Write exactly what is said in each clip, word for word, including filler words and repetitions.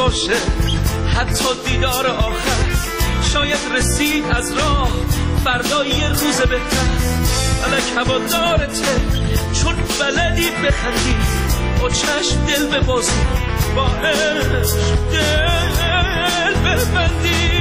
باشه حتی دیدار آخر، شاید رسید از راه فردا یه روز بهتر. فلک هوادارته چون بلدی بخندی، با چشم دل ببازی، با عشق دل ببندی.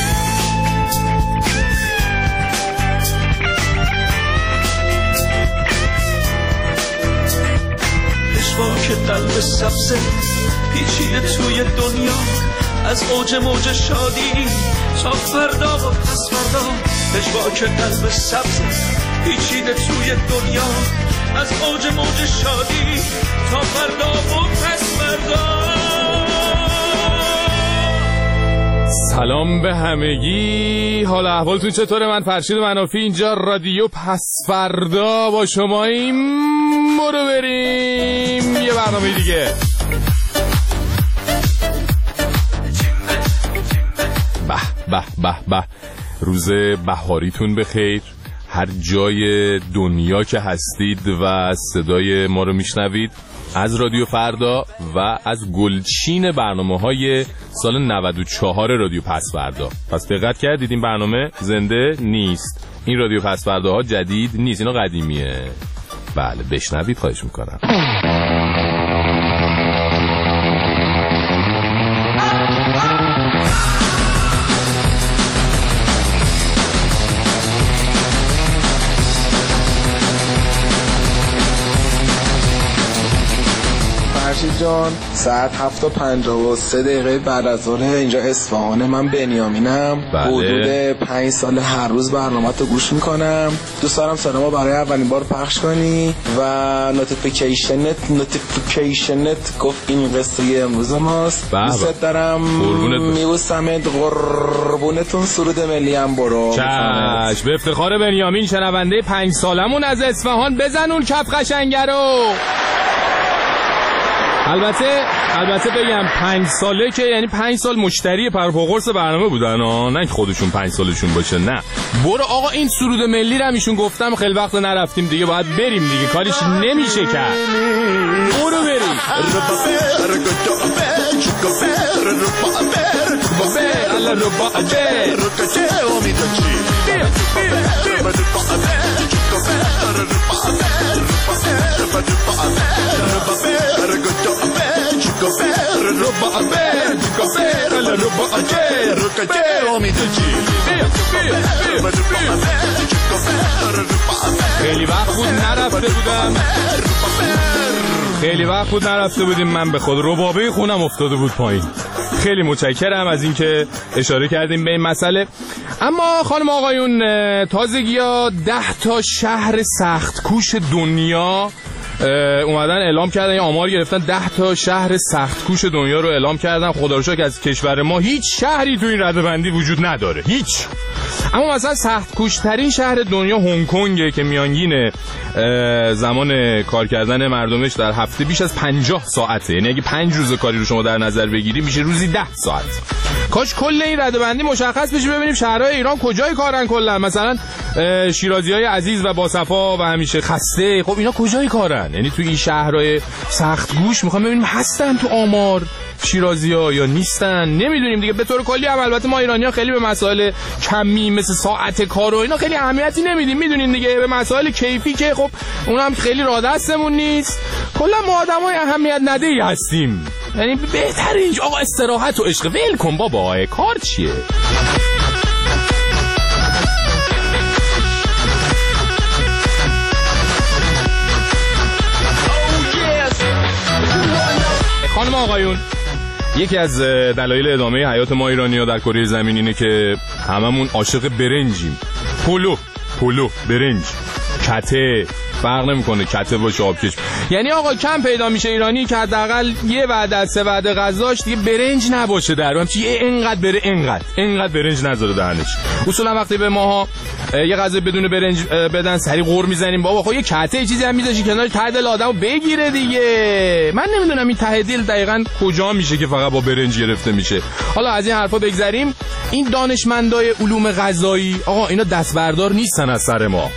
پشواک قلب سبزه پیچیده توی دنیا، از اوج موج شادی تا فردا و پس فردا. پشواک قلب سبزه پیچیده توی دنیا، از اوج موج شادی تا فردا و پس فردا. سلام به همگی، حال احوالتون چطوره؟ من فرشید منافی، اینجا رادیو پس فردا با شماییم. برو بریم یه برنامه دیگه. به به به به، روز بهاریتون بخیر. هر جای دنیا که هستید و صدای ما رو میشنوید از رادیو فردا و از گلچین برنامه‌های سال نود و چهار رادیو پس فردا. پس دقت کردید این برنامه زنده نیست، این رادیو پس فرداها جدید نیست، اینا قدیمیه. بله بشنوید خواهش میکنم. فرشید جان، ساعت هفت و پنجاه و سه دقیقه بعد از ظهر اینجا اصفهانه. من بنیامینم. بله. حدود پنج سال هر روز برنامه تو گوش میکنم. دوست دارم صدامو برای اولین بار پخش کنی و نوتیفیکیشنت نوتیفیکیشنت گفت این قصه امروز ماست. دوست دارم میبوسمت، قربونتون. سرود ملی هم برو. چشم. به افتخار بنیامین شنونده پنج سالمون از اصفهان، بزن اون کف قشنگه رو. البته البته بگم پنج ساله که یعنی پنج سال مشتری پرپاقرص برنامه بودن ها، نه خودشون پنج سالشون باشه. نه برو آقا، این سرود ملی رو همیشون گفتم، خیلی وقت نرفتیم دیگه، باید بریم دیگه، کاریش نمیشه کرد. برو بریم. خیلی وقت بود نرفته بودم خیلی وقت بود نرفته بودیم من به خود ربابه خونم افتاده بود پایین. خیلی متشکرم از اینکه اشاره کردیم به این مسئله. اما خانم آقایون، تازگی‌ها ده تا شهر سخت کوش دنیا اومدن اعلام کردن، یه آمار گرفتن، ده تا شهر سخت کوش دنیا رو اعلام کردن. خدا رو شکر که از کشور ما هیچ شهری تو این رده‌بندی وجود نداره، هیچ. اما مثلا سخت کوش ترین شهر دنیا هنگ کنگه که میانگین زمان کار کردن مردمش در هفته بیش از پنجاه ساعته. یعنی اگه پنج روز کاری رو شما در نظر بگیری میشه روزی ده ساعت. کاش کل این رده‌بندی مشخص بشه، ببینیم شهرهای ایران کجای کارن کلا. مثلا شیرازیای عزیز و باصفا و همیشه خسته، خب اینا کجای کارن؟ یعنی تو این شهرهای سخت گوش میخوام ببینیم هستن تو آمار شیرازی‌ها یا نیستن، نمیدونیم دیگه. به طور کلی هم البته ما ایرانی‌ها خیلی به مسائل کمی مثل ساعت کار و اینا خیلی اهمیتی نمیدیم، میدونین دیگه. به مسائل کیفی که خب اونم هم خیلی راه دستمون نیست. کلا ما آدمای اهمیت ندهی هستیم. یعنی بهتره اینجا آقا استراحت و عشق، ول کن بابا، کار چیه؟ خانم آقایون، یکی از دلایل ادامه حیات ما ایرانی‌ها در کره زمین اینه که هممون عاشق برنجیم. پلو پلو برنج، کته، فرق نمیکنه کته باشه آبکش. یعنی آقا کم پیدا میشه ایرانی که حداقل یه وعده از سه وعده غذاش دیگه برنج نباشه در هم، چیه اینقدر بره اینقدر اینقدر برنج نذاره دهنش. اصولا وقتی به ماها یه غذا بدون برنج بدن سری غور میزنیم، بابا خب یه کته یه چیزی هم میذاشی کنار ته دل آدمو بگیره دیگه. من نمیدونم این ته دل دقیقاً کجا میشه که فقط با برنج گرفته میشه. حالا از این حرفا بگذریم. این دانشمندای علوم غذایی آقا اینا دستبردار نیستن از سر ما.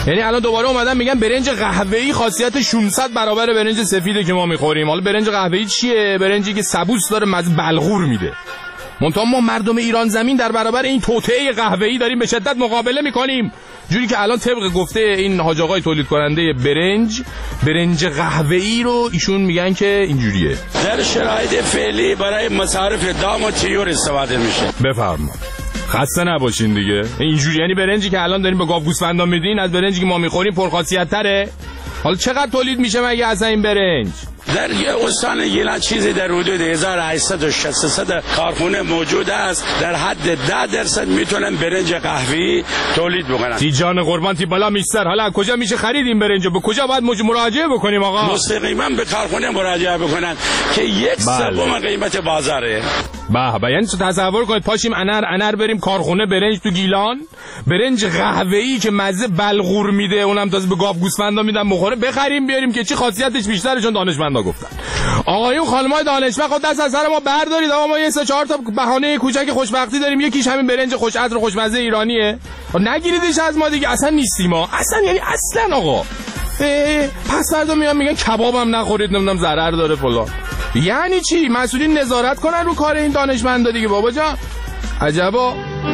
یعنی الان دوباره اومدن میگن برنج قهوه‌ای خاصیت ششصد برابر برنج سفیده که ما میخوریم. حالا برنج قهوه‌ای چیه؟ برنجی که سبوس داره مزه بلغور میده. منتها ما مردم ایران زمین در برابر این توطئه قهوه‌ای داریم به شدت مقابله میکنیم، جوری که الان طبق گفته این حاج آقای تولید کننده برنج، برنج قهوه‌ای رو ایشون میگن که اینجوریه. در شرایط فعلی برای مصارف دام و طیور استفاده میشه. بفرما. خسته نباشین دیگه. اینجوری یعنی برنجی که الان داریم به گاو گوسفندا میدین از برنجی که ما میخوریم پرخاصیت تره. حالا چقدر تولید میشه مگه از این برنج؟ در استان گیلان چیزی در حدود هزار و هشتصد و شصت کارخونه موجود است. در حد ده درصد میتونن برنج قهوه‌ای تولید بکنن. تی جان قربان تی بالا میستر. حالا کجا میشه خرید این برنجو؟ به کجا باید مراجعه بکنیم آقا؟ مستقیما به کارخونه مراجعه بکنن که یک سوم قیمت بازاره. به به یعنی تصور کنید پاشیم انر انر بریم کارخونه برنج تو گیلان، برنج قهوه‌ای که مزه بلغور میده، اونم تازه به گاو گوسفندا میدن بخوره، بخریم بیاریم که چی خاصیتش بیشتره. چون دانشمندا گفتن. آقایون خانمای دانشمند خود دست از سر ما بردارید. آقا ما یه سه چهار تا بهانه کوچک خوشبختی داریم، یکیش همین برنج خوش عطر و خوشمزه ایرانیه. نگیریدش از ما دیگه، اصلا نیستیم ما اصلا، یعنی اصلا آقا. پس فردا میان میگن کبابم نخورید، نمیدونم ضرر داره فلان. یعنی چی؟ مسئولین نظارت کنن رو کار این دانشمندا دیگه بابا جان. عجبا.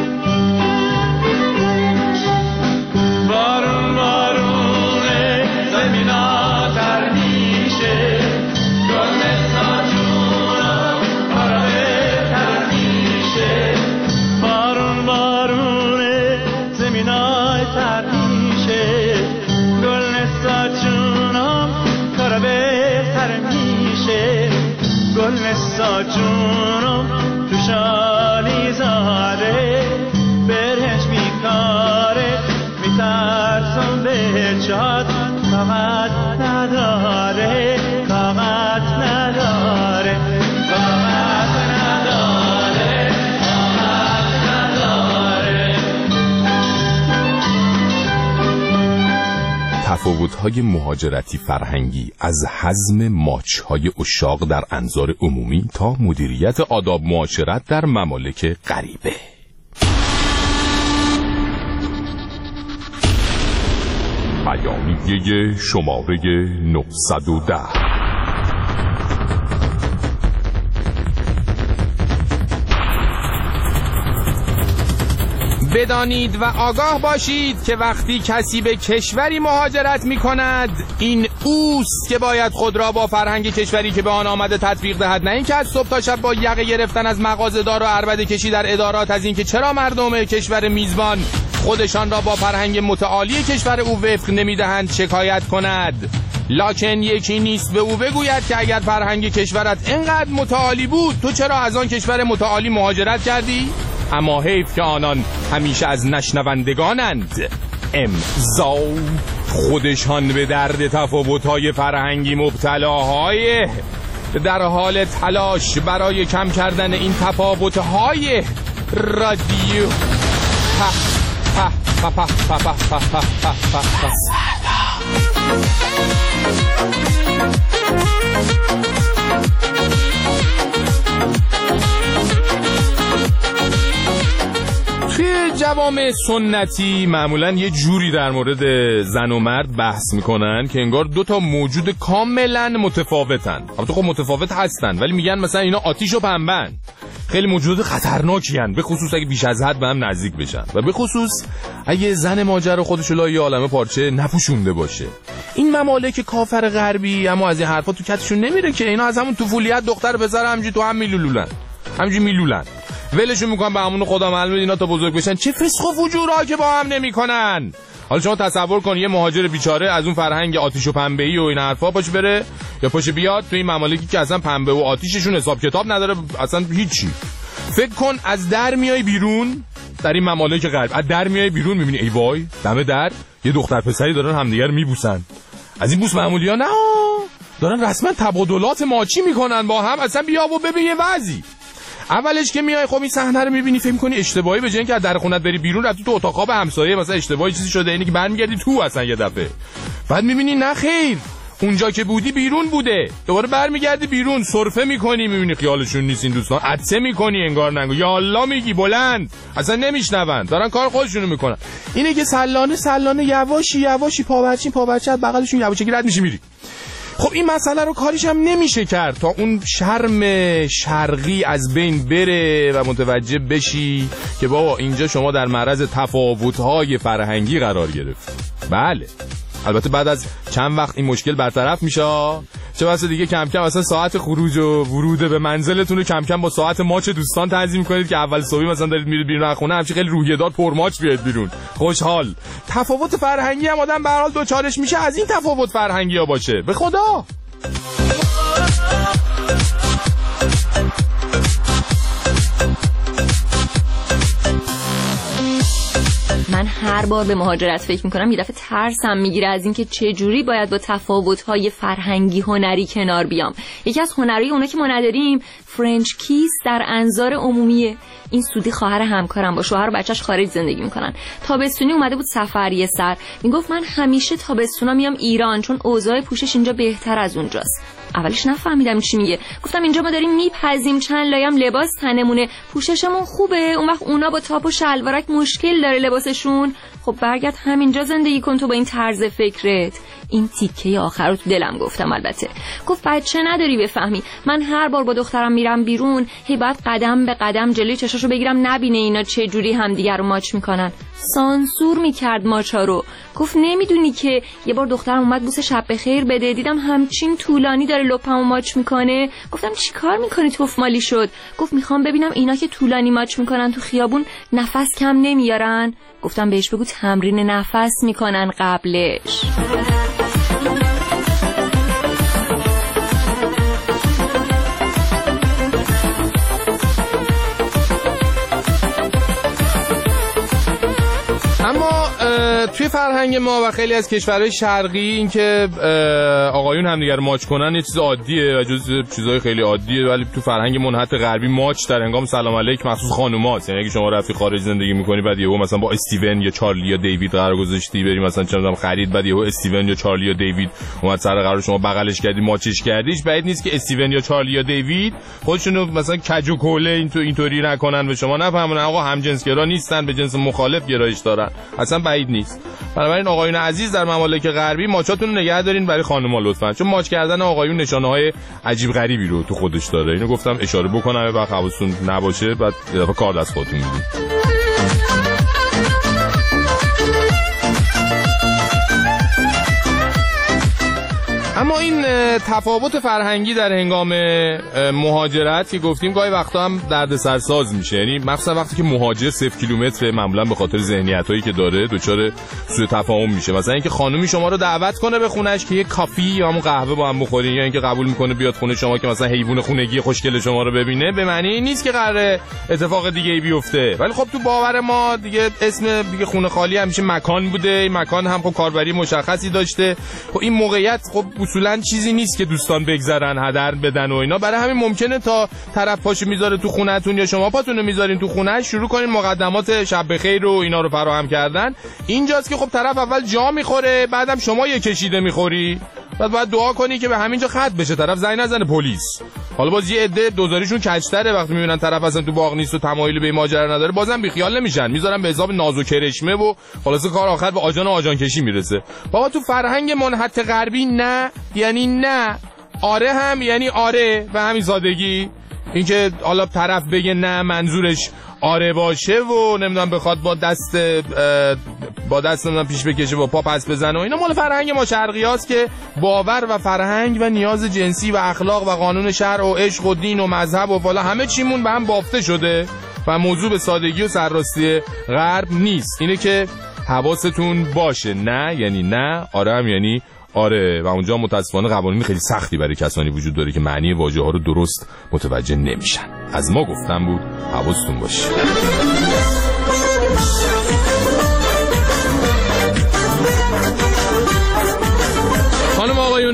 بارون بارونه زمینا تر میشه، گل ساجونا پرده تر میشه. بارون بارونه زمینا تر میشه، گل ساجونا پرده تر میشه. گل ساجونا تو شالی زاده برنج میکاره، میترسم به جاد طاقت نداره، طاقت نداره، طاقت نداره، طاقت نداره. تفاوت‌های مهاجرتی فرهنگی از حزم ماچ‌های اشاق در انظار عمومی تا مدیریت آداب معاشرت در ممالک غریبه. بیانیه شماره نهصد و ده. بدانید و آگاه باشید که وقتی کسی به کشوری مهاجرت می کند، این اوست که باید خود را با فرهنگ کشوری که به آن آمده تطبیق دهد، نه این که از صبح تا شب با یقه گرفتن از مغازه‌دار و عربده کشی در ادارات از این که چرا مردم کشور میزبان خودشان را با فرهنگ متعالی کشور او وفق نمیدهند شکایت کند. لکن یکی نیست به او بگوید که اگر فرهنگ کشورت اینقدر متعالی بود تو چرا از آن کشور متعالی مهاجرت کردی؟ اما حیف که آنان همیشه از نشنوندگانند. امضا خودشان به درد تفاوت‌های فرهنگی مبتلاهای در حال تلاش برای کم کردن این تفاوت‌های رادیو ها ها ها ها ها ها ها ها ها. توی جوامع سنتی معمولا یه جوری در مورد زن و مرد بحث میکنن که انگار دو تا موجود کاملا متفاوتن. البته خب متفاوت هستن ولی میگن مثلا اینا آتیش و پنبه‌ن. خیلی موجود خطرناکی هن، به خصوص اگه بیش از حد به هم نزدیک بشن و به خصوص اگه زن ماجرا خودش رو لای عالمه پارچه نپوشونده باشه. این ممالک کافر غربی اما از این حرفا تو کتشون نمیره که اینا از همون طفولیت دختر پسر همینجوری تو هم میلولن، همینجوری میلولن، ولشون میکنن به همون خدا معلومه اینا تا بزرگ بشن چه فسق و فجورا که با هم نمیکنن. حالا شما تصور کن یه مهاجر بیچاره از اون فرهنگ آتیش و پنبه‌ای و این حرفا پاش بره یا پاش بیاد تو این ممالکی که اصلا پنبه و آتیششون حساب کتاب نداره، اصلا هیچی. فکر کن از در میای بیرون در این ممالک غرب، از در میای بیرون میبینی ای وای دم در یه دختر پسری دارن همدیگر میبوسن. از این بوس معمولی‌ها نه، دارن رسما تبادلات ماچی میکنن با هم. اصلا بیا و ببین یه وضعی. اولش که میای خب این صحنه رو میبینی فکر می‌کنی اشتباهی، به جای اینکه از در خونت بری بیرون رفتی تو اتاق خواب همسایه مثلا اشتباهی چیزی شده، اینی که برمیگردی تو اصلا یه دفعه. بعد میبینی نه خیر، اونجا که بودی بیرون بوده، دوباره برمیگردی بیرون، سرفه میکنی میبینی خیالشون نیست این دوستان، عطسه میکنی انگار نگو، یا الله میگی بلند، اصلا نمیشنون، دارن کار خودشونو میکنن. اینه که سلانه سلانه یواشی یواشی پاورچین پاورچت بغلشون یواشکی رد میشی میری. خب این مسئله رو کاریش هم نمیشه کرد تا اون شرم شرقی از بین بره و متوجه بشی که بابا اینجا شما در معرض تفاوت‌های فرهنگی قرار گرفت. بله البته بعد از چند وقت این مشکل برطرف میشه، چه واسه دیگه کم کم اصلا ساعت خروج و ورود به منزلتون رو کم کم با ساعت ماچ دوستان تنظیم کنید که اول صبح مثلا دارید میرید بیرون از خونه همچین خیلی روحیه دار پر ماچ بیاد بیرون، خوشحال. تفاوت فرهنگی هم آدم به هر حال دوچارش میشه از این تفاوت فرهنگی ها باشه، به خدا. من هر بار به مهاجرت فکر میکنم یه دفعه ترسم میگیره از اینکه چه جوری باید با تفاوت‌های فرهنگی هنری کنار بیام. یکی از هنرهای اونا که ما نداریم فرنچ کیس در انظار عمومیه. این سودی خواهر همکارم با شوهر و بچه‌ش خارج زندگی میکنن. تابستونی اومده بود سفر یه سر، میگفت من همیشه تابستونا میام ایران چون اوضاع پوشش اینجا بهتر از اونجاست. اولش نفهمیدم چی میگه، گفتم اینجا ما داریم میپزیم چند لایم لباس تنمونه، پوششمون خوبه، اون وقت اونا با تاپ و شلوارک مشکل داره لباسشون. خب برگرد همینجا زندگی کن تو با این طرز فکرت. این تیکه آخر رو تو دلم گفتم. البته گفت بچه نداری بفهمی، من هر بار با دخترم میرم بیرون هی باید قدم به قدم جلوی چشاشو بگیرم نبینه اینا چه جوری همدیگه رو ماچ میکنن. سانسور میکرد ماچا رو. گفت نمیدونی که یه بار دخترم اومد بوس شب بخیر بده، دیدم همچین طولانی داره لپمو ماچ میکنه. گفتم چیکار میکنی توفمالی شد؟ گفت میخوام ببینم اینا که طولانی ماچ میکنن تو خیابون نفس کم نمیارن. گفتم بهش بگو تمرین نفس میکنن قبلش. اما توی فرهنگ ما و خیلی از کشورهای شرقی این که آقایون همدیگر ماچ کنن یه چیز عادیه و جز چیزهای خیلی عادیه، ولی تو فرهنگ منحط غربی ماچ در هنگام سلام علیک مخصوص خانوماست. یعنی اگه شما رفتی خارج زندگی میکنی بعد یهو مثلا با استیون یا چارلی یا دیوید قرار گذاشتی بری مثلا چه میدونم خرید، بعد یهو استیون یا چارلی یا دیوید اومد سر قرار شما بغلش کردی ماچش کردیش، بعید نیست که استیون یا چارلی یا دیوید خودشونو مثلا کج و کوله این تو اینطوری نکنن و شما نفهمون آقا همجنسگرا نیستن، به جنس مخالف گرایش دارن، اصلا بعید نیست. بنابراین آقایون عزیز در ممالک غربی ماچاتون رو نگه دارین برای خانم‌ها لطفاً، چون ماچ کردن آقایون نشانه‌های عجیب غریبی رو تو خودش داره. اینو گفتم اشاره بکنم بعد حواستون نباشه بعد یه دفعه کار دست خودتون میدید. اما این تفاوت فرهنگی در هنگام مهاجرت که گفتیم گاهی وقتا هم دردسرساز میشه، یعنی مخصوصا وقتی که مهاجر صفر کیلومتر معمولا به خاطر ذهنیتایی که داره دچار سوء تفاهم میشه. مثلا اینکه خانومی شما رو دعوت کنه به خونش که یه کافی یا همون قهوه با هم بخورین، یا اینکه قبول میکنه بیاد خونه شما که مثلا حیوان خونگی خوشگل شما رو ببینه، به معنی نیست که قراره اتفاق دیگه ای بیفته. ولی خب تو باور ما دیگه اسم دیگه خونه خالی همیشه مکان بوده، این مکان هم خب کاربری مشخصی داشته. خب این موقعیت خب اصولا چیزی نیست که دوستان بگذرن هدر بدن و اینا، برای همین ممکنه تا طرف پاشو میذاره تو خونه‌تون یا شما پاتون رو میذارین تو خونه شروع کنین مقدمات شب بخیر و اینا رو فراهم کردن. اینجاست که خب طرف اول جا میخوره، بعدم شما یه کشیده میخوری، بعد باید دعا کنی که به همینجا ختم بشه، طرف زنگ نزنه پلیس. حالا باز یه عده دوزاریشون کج‌تره، وقتی میبینن طرف اصلا تو باغ نیست و تمایلی به ماجرا نداره بازم بیخیال نمیشن، میذارن به حساب ناز و کرشمه و خلاص کار آخر به آجان و آجان کشی میرسه. بابا تو فرهنگ منحط غربی نه یعنی نه، آره هم یعنی آره، به همین سادگی. اینکه حالا طرف بگه نه منظورش آره باشه و نمیدونم بخواد با دست با دست نمیدونم پیش بکشه و پا پس بزنه و اینا مال فرهنگ ما شرقیاست که باور و فرهنگ و نیاز جنسی و اخلاق و قانون شرع و عشق و دین و مذهب و فالا همه چیمون به هم بافته شده و موضوع به سادگی و سرراستی غرب نیست. اینه که حواستون باشه، نه یعنی نه، آره هم یعنی آره. و اونجا متاسفانه قوانین خیلی سختی برای کسانی وجود داره که معنی واژه ها رو درست متوجه نمیشن. از ما گفتم بود حواستون باشه. خانم آقایون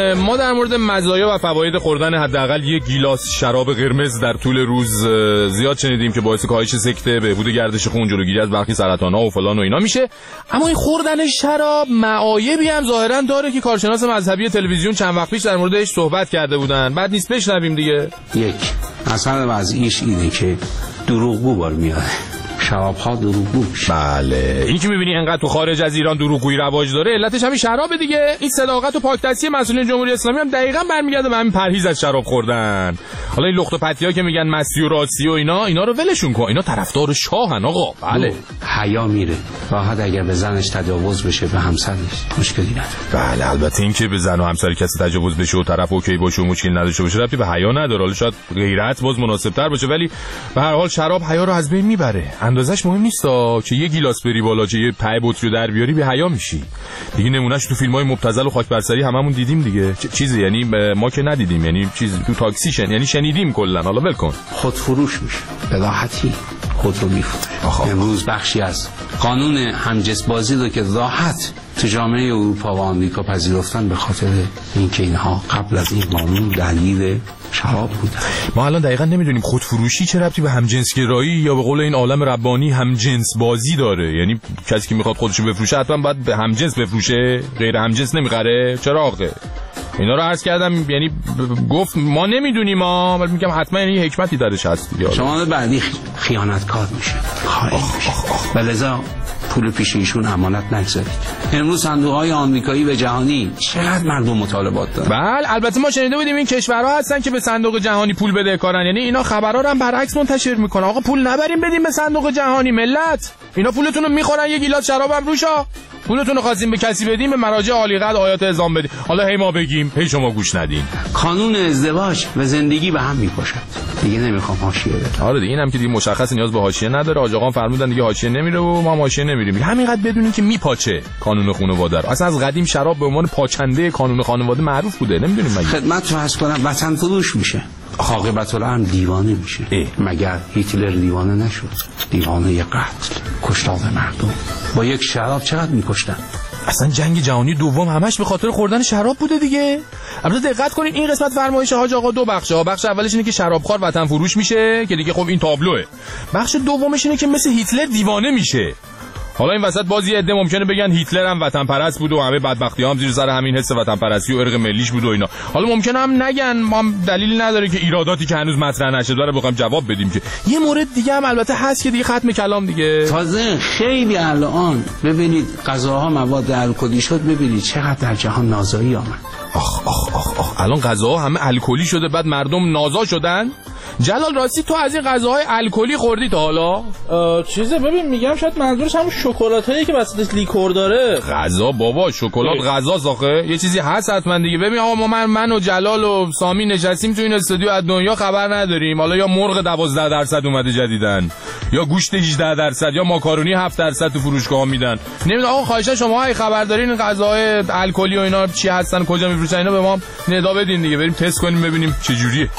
ما در مورد مزایا و فواید خوردن حداقل یک گیلاس شراب قرمز در طول روز زیاد شنیدیم که باعث کاهش سکته، بهبود گردش خون، جلوگیری از برخی سرطان‌ها و فلان و اینا میشه. اما این خوردن شراب معایبی هم ظاهرا داره که کارشناس مذهبی تلویزیون چند وقت پیش در موردش صحبت کرده بودن. بعد نیست بشنویم دیگه. یک اصلا وضعیش اینه که دروغگو بار میاره، شراب ها دروغگو میشه. بله این که میبینی انقدر تو خارج از ایران دروغگویی رواج داره، علتش همین شرابه دیگه. این صداقت و پاکدستی مسئولین جمهوری اسلامی هم دقیقاً برمیگرده به همین پرهیز از شراب خوردن. حالا این لخت و پتی‌ها که میگن مستی و راستی و اینا، اینا رو ولشون کن، اینا طرفدار شاهن آقا. بله حیا میره راحت، اگر به زنش تجاوز بشه به همسرش مشکلی نداره. بله البته این که به زن و همسر کسی تجاوز بشه و طرف اوکی باشه و مشکلی نداشته باشه ربطی به حیا نداره. حالا شاید غیرت باز مناسب‌تر باشه، ولی به هر حال شراب حیا رو از بین میبره. اندازش مهم نیست که یه گیلاس بری بالا، چه یه پای بطری در بیاری به حیا میشی دیگه. نمونهش تو فیلم‌های مبتذل و خاک بر سری هممون دیدیم دیگه. چیزی یعنی ما که ندیدیم، یعنی چیزی تو تاکسی شن، یعنی شنیدیم کلا. حالا ول کن. خودفروش میشه به راحتی، خود رو میفروشه. امروز بخشی از قانون همجنس بازی رو که راحت تو جامعه اروپا و آمریکا پذیرفتن به خاطر اینکه اینها قبل از این قانون درگیر شراب بودن. ما الان دقیقاً نمیدونیم خودفروشی چه ربطی به همجنسگرایی یا به قول این عالم ربانی همجنس بازی داره. یعنی کسی که میخواد خودشو بفروشه حتما باید به همجنس بفروشه، غیر همجنس نمیخره؟ چرا آخه؟ اینا رو عرض کردم، یعنی گفت ما نمیدونیم ما، ولی میگم حتما یعنی حکمتی درش هست. شما بعدی خیانتکار میشه، خائن میشه. ولذا پول پیش ایشون امانت نگذارید. امروز صندوق‌های آمریکایی و جهانی چقدر مردم مطالبات دارن. بله البته ما شنیده بودیم این کشورها هستن که به صندوق جهانی پول بدهکارن، یعنی اینا خبرها رو هم برعکس منتشر میکنن. آقا پول نبریم بدیم به صندوق جهانی ملت، اینا پولتون رو میخورن، یه گیلاس شراب هم روشا. پولتون رو خواستیم به کسی بدیم، به مراجع عالی قدر آیات اعظام بدیم. حالا هی ما بگیم هی شما گوش ندین. قانون ازدواج و زندگی به هم میپاشد. دیگه نمیخوام حاشیه بده. آره دیگه اینم که دیگه مشخص نیاز به حاشیه نداره. آج آقا فرمودن دیگه حاشیه نمیره و ما حاشیه نمیریم. همینقدر بدونین که میپاچه قانون خانواده رو. اصلا از قدیم شراب به عنوان پاچنده قانون خانواده معروف بوده. نمیدونیم مگه. خدمت رو عرض کنم وطن فروش میشه. عاقبت الامر دیوانه میشه. اه. مگر هیتلر دیوانه نشد؟ دیوانه قتل، کشتار مردم. با یک شراب چقدر میکشتن؟ اصلا جنگ جهانی دوم همش به خاطر خوردن شراب بوده دیگه. البته دقت کنین این قسمت فرمایش حاج آقا دو بخشه. بخش اولش اینه که شرابخوار وطن فروش میشه که دیگه خب این تابلوه. بخش دومش اینه که مثل هیتلر دیوانه میشه. حالا این وسط باز یه عده ممکنه بگن هیتلر هم وطن پرست بود و همه بدبختی‌ها هم زیر سر همین حس وطن پرستی و ارق ملیش بود و اینا. حالا ممکنه هم نگن، ما هم دلیلی نداره که ایراداتی که هنوز مطرح نشده رو بخوایم جواب بدیم. که یه مورد دیگه هم البته هست که دیگه ختم کلام دیگه. تازه خیلی الان ببینید غذاها مواد الکلی شد، ببینید چقدر در جهان نازایی آمد. آخ آخ آخ آخ الان غذاها همه الکلی شده بعد مردم نازا شدن. جلال راستی تو از این غذاهای الکلی خوردی تا حالا؟ چیزه ببین میگم شاید منظورش همون شکلاتایی که وسطش لیکور داره. غذا بابا شکلات غذا ساخه یه چیزی هست حتما دیگه. ببین آقا ما من, من و جلال و سامی نشستیم تو این استودیو از دنیا خبر نداریم. حالا یا مرغ دوازده درصد اومده جدیدن، یا گوشت هجده درصد، یا ماکارونی هفت درصد تو فروشگاه میدن. نمیدونم آقا خواهشاً شما اگه خبر دارین غذاهای الکلی و اینا چی هستن کجا میفروشن اینا به ما ندا بدین دیگه، بریم تست کنیم ببینیم چه جوریه.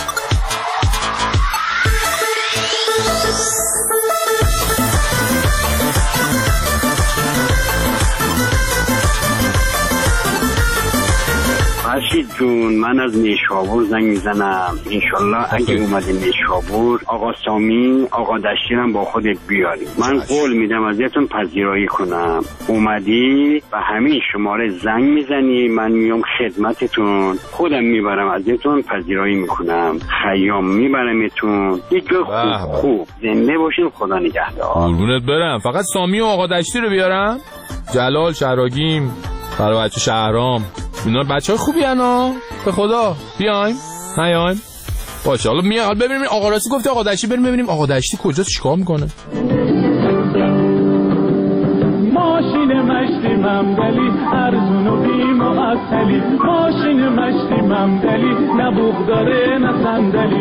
فرشید جون من از نیشابور زنگ میزنم. انشالله اگه اومدی نیشابور آقا سامی آقا دشتیرم با خودت بیاری. من قول میدم ازتون پذیرایی کنم. اومدی و همین شماره زنگ میزنی من میام خدمتتون، خودم میبرم ازتون پذیرایی میکنم، خیام میبرمتون. یک جای خوب خوب زنده باشین. خدا نگهدار. قربونت برم. فقط سامی و آقا دشتی رو بیارم؟ جلال شراگیم برای بچه شهرام اینا بچه های خوبی هنو به خدا. بیایم نیایم باشه. حالا میایم حالا ببینیم آقا راستی گفته آقا دشتی، بریم ببینیم آقا دشتی کجاست چیکار میکنه. ماشین مشتی ممدلی ارزون و بی معطلی، ماشین مشتی ممدلی نه بوق داره نه صندلی.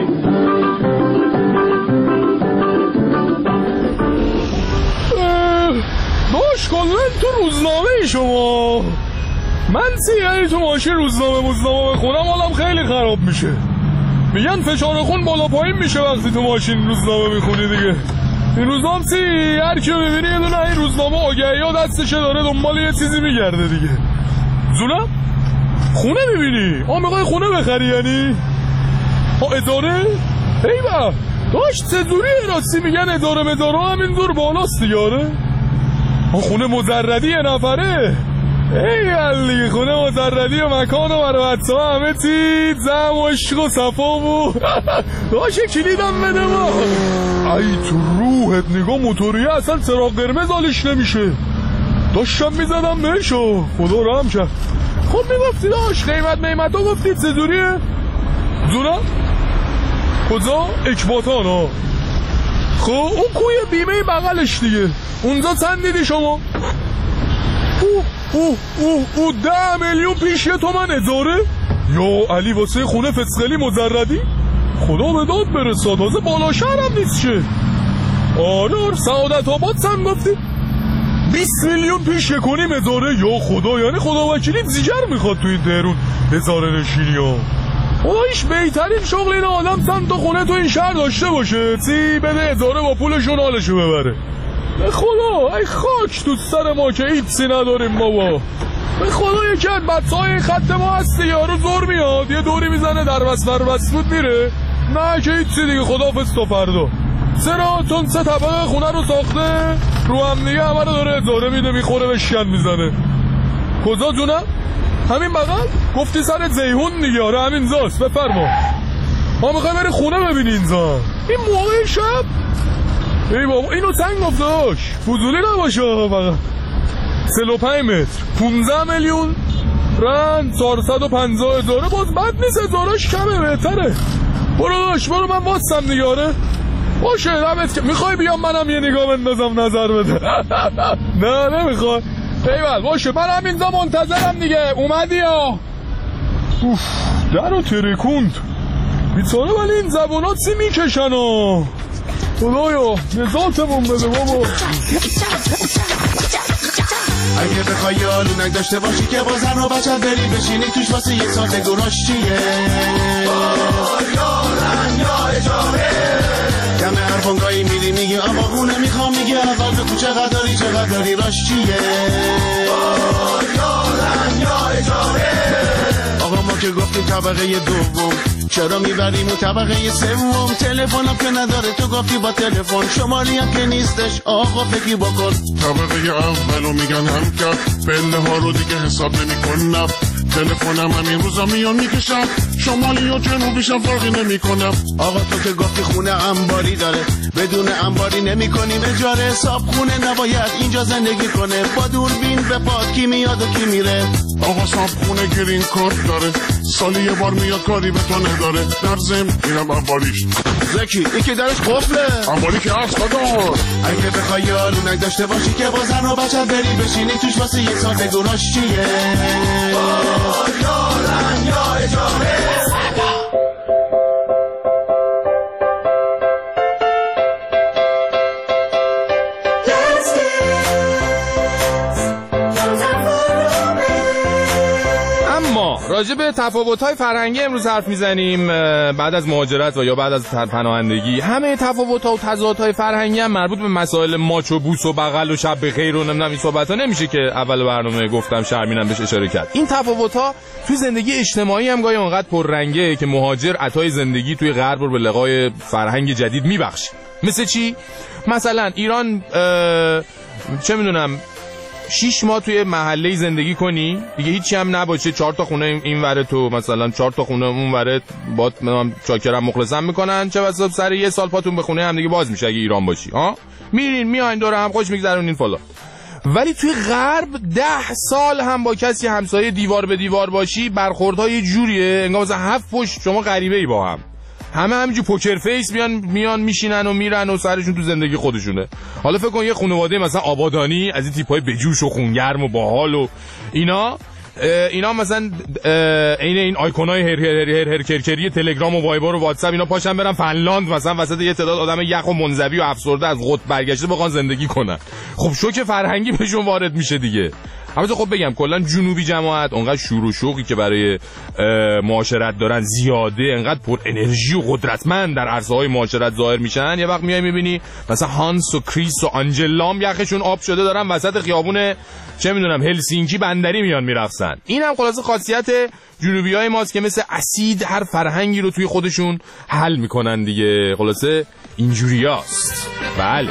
باش کلن تو روزنامه شما من سی تو ماشین روزنامه مزنامه بخونم حالم خیلی خراب میشه. میگن فشار خون بالا پایین میشه وقتی تو ماشین روزنامه میخونی دیگه. این روزنامه سی هر کی ببینی یه دونه این روزنامه آگهی ها دستشه داره دنبال یه چیزی میگرده دیگه. زونم خونه میبینی؟ آه میخوای خونه بخری یعنی؟ ها اداره؟ ایوه داشت سزوری راستی میگن اداره مداره همینطور بالاست دیاره. ها خونه مزردی یه نفره. ای علی خونه مزردی و مکان و مروحت ها همه چی زم و عشق و صفا و داشت کلیدم بده ما. ای تو روحت نگاه موتوریه اصلا چراغ قرمز حالش نمیشه. داشتم میزدم بهشو خدا رحم کرد. خب میگفتی داشت قیمت میمت ها گفتی چجوریه؟ زونه؟ کجا؟ اکباتان ها. خب اون کوی بیمه بغلش دیگه اونجا چند دیدی شما؟ اوه اوه اوه اوه ده میلیون پیش یه تومن اداره؟ یا علی واسه خونه فسقلی مزردی؟ خدا به داد برسا تازه بالا شهر هم نیست چه. آره سعادت آباد چند گفتی؟ بیست میلیون پیش کنیم اداره. یا خدا یعنی خدا وکیلی زیگر میخواد تو این تهرون اداره نشینی ها. خدایش بهترین شغل این آدم چند تا خونه تو این شهر داشته باشه چی بده اداره با پولشون حالشو ببره. به خدا ای خاک تو سر ما که هیچی نداریم بابا. به خدا یکی از بچه های خط ما هستی یارو زور میاد یه دوری میزنه در بس بر بس بود میره. نه که هیچی دیگه خداحافظ تا فردا. چرا تون سه طبقه خونه رو ساخته رو هم دیگه همه رو داره اداره میده میخوره به شن میزنه. کجا جونم؟ همین بغل؟ گفتی سر زیهون دیگه. آره همین زاست بفرما. ما میخوای بری خونه ببینی اینجا این موقع شب. ای بابا اینو تنگ افتاش فضولی نباشه فقط. چهل و پنج متر پونزده میلیون رند چهارصد و پنجاه اداره باز بد نیست ادارهش کمه بهتره. برو داش برو من واسم دیگه. آره باشه دمت که میخوای بیام منم یه نگاه بندازم نظر بده. نه نمیخوای ایول باشه من همینجا منتظرم دیگه. اومدی یا؟ اوف در رو ترکوند بیچاره ولی این زبونات سی میکشن ها. خدایا نزاتمون بده بابا. اگه بخوای یالونک داشته باشی که با زن و بچه بری بشینی توش واسه یه سال گراش چیه؟ یارن یا اجاره دم هر بنگاهی میری میگی اما خونه میخوام میگه اول بگو چقدر داری چقدر داری راش چیه؟ یارن یا اجاره آقا ما که گفتیم طبقه دوم چرا میبریم اون طبقه سوم؟ تلفنم که نداره تو گفتی با تلفن شماری هم که نیستش آقا فکری بکن. طبقه اولو میگن هم کرد پله ها رو دیگه حساب نمی کنم. تلفنم همین روزا میان میکشم شمالی و جنوبیشم فرقی نمی کنم. آقا تو که گفتی خونه انباری داره بدون انباری نمی کنیم اجاره. حساب خونه نباید اینجا زندگی کنه با دوربین به پاد کی میاد و کی میره. آقا صاحب خونه گرین کارت داره سالی یه بار میاد کاری به تو نداره. در ضمن اینم انباریش زکی این که درش قفله انباری که هست دادار. اگه بخوای یالونک داشته باشی که با زن و بچه بری بشینی توش واسه یه سال گراش چیه؟ یارن یا اجاره راجع به تفاوت‌های فرهنگی امروز حرف میزنیم بعد از مهاجرت و یا بعد از پناهندگی. همه تفاوت‌ها و تضادهای فرهنگی هم مربوط به مسائل ماچ و بوس و بغل و شب بخیر و نمیدونم این صحبت‌ها نمیشه که اول برنامه گفتم شرمینم بهش اشاره کرد. این تفاوت‌ها توی زندگی اجتماعی هم گاهی اونقدر پررنگه که مهاجر عطای زندگی توی غرب رو به لقای فرهنگ جدید میبخشه. مثل چی؟ مثلا ایران چه میدونم شیش ماه توی محله زندگی کنی دیگه هیچی هم نباشه چهار تا خونه این وره تو مثلا چهار تا خونه اون وره با من چاکرم مخلصم میکنن چه واسه سر یه سال پاتون به خونه هم دیگه باز میشه اگه ایران باشی ها میرین میاین دور هم خوش میگذرونین فلان. ولی توی غرب ده سال هم با کسی همسایه دیوار به دیوار باشی برخوردها یه جوریه انگار مثلا هفت پشت شما غریبه‌ای با هم همه همینجور پوکر فیس میان میان میشینن و میرن و سرشون تو زندگی خودشونه. حالا فکر کن یه خانواده مثلا آبادانی از این تیپای بجوش و خونگرم و باحال و اینا اینا مثلا عین این آیکونای هر هر هر هر کرکری تلگرام و وایبر و واتساپ اینا پاشن برن فنلاند مثلا وسط یه تعداد آدم یخ و منزوی و افسرده از قطب برگشته بخوان زندگی کنن. خب شوک فرهنگی بهشون وارد میشه دیگه. البته خب بگم کلا جنوبی جماعت اونقدر شور و شوقی که برای معاشرت دارن زیاده، انقدر پر انرژی و قدرتمند در عرصه‌های معاشرت ظاهر میشن. یه وقت میای میبینی مثلا هانس و کریس و آنجلام یخشون آب شده دارن وسط خیابون چه میدونم هلسینکی بندری میان میرقصن. این هم خلاصه خاصیت جنوبیای ماست که مثل اسید هر فرهنگی رو توی خودشون حل میکنن دیگه. خلاصه اینجوریاست. بله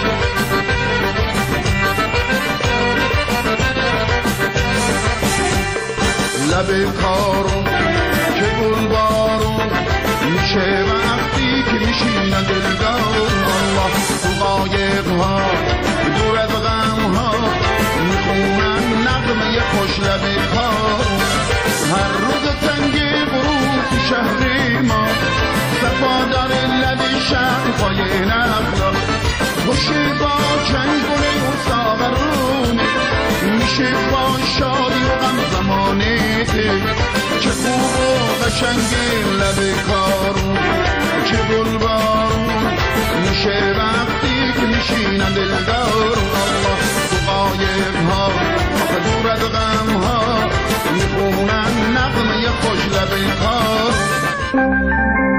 لب کارون که گل بارون میشه وقتی که میشینن دلدار الله تو قایق ها دور از غم ها میخونن نغمه خوش لب کارون هر روز تنگ غروب تو شهر ما صفا داره لب شهر پای نقلا خوش با چنگونه و ساغرونه میشه با شادی و غم زمانه چه خوب و قشنگه لب کارون چه گل بارون میشه وقتی که میشینن دلدار الله تو قایق ها آخه دور از غم ها میخونن نغمه خوش لب کارون.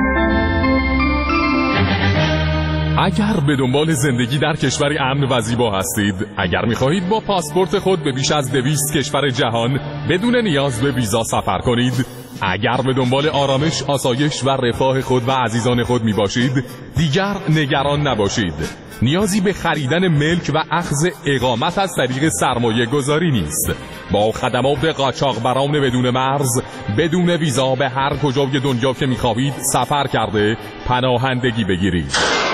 اگر به دنبال زندگی در کشوری امن و زیبا هستید، اگر می‌خواهید با پاسپورت خود به بیش از دویست کشور جهان بدون نیاز به ویزا سفر کنید، اگر به دنبال آرامش، آسایش و رفاه خود و عزیزان خود میباشید، دیگر نگران نباشید. نیازی به خریدن ملک و اخذ اقامت از طریق سرمایه گذاری نیست. با خدمات قاچاقبران بدون مرز، بدون ویزا به هر کجای دنیا که می‌خواهید سفر کرده پناهندگی بگیرید.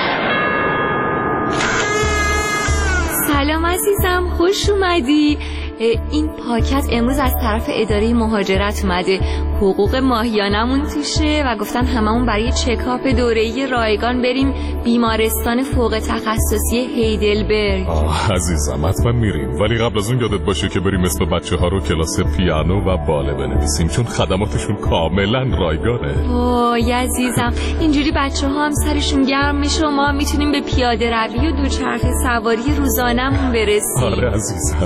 سلام عزیزم، خوش اومدی. این پاکت امروز از طرف اداره مهاجرت اومده. حقوق ماهیانمون توشه و گفتن هممون برای چکاپ دوره‌ای رایگان بریم بیمارستان فوق تخصصی هیدلبرگ. آه عزیزم حتما میریم، ولی قبل از اون یادت باشه که بریم اسم بچه ها رو کلاس پیانو و باله بنویسیم، چون خدماتشون کاملا رایگانه. وای عزیزم، اینجوری بچه ها هم سرشون گرم میشه و ما هم میتونیم به پیاده روی و دوچرخه سواری روزانمون برسیم. آره عزیزم.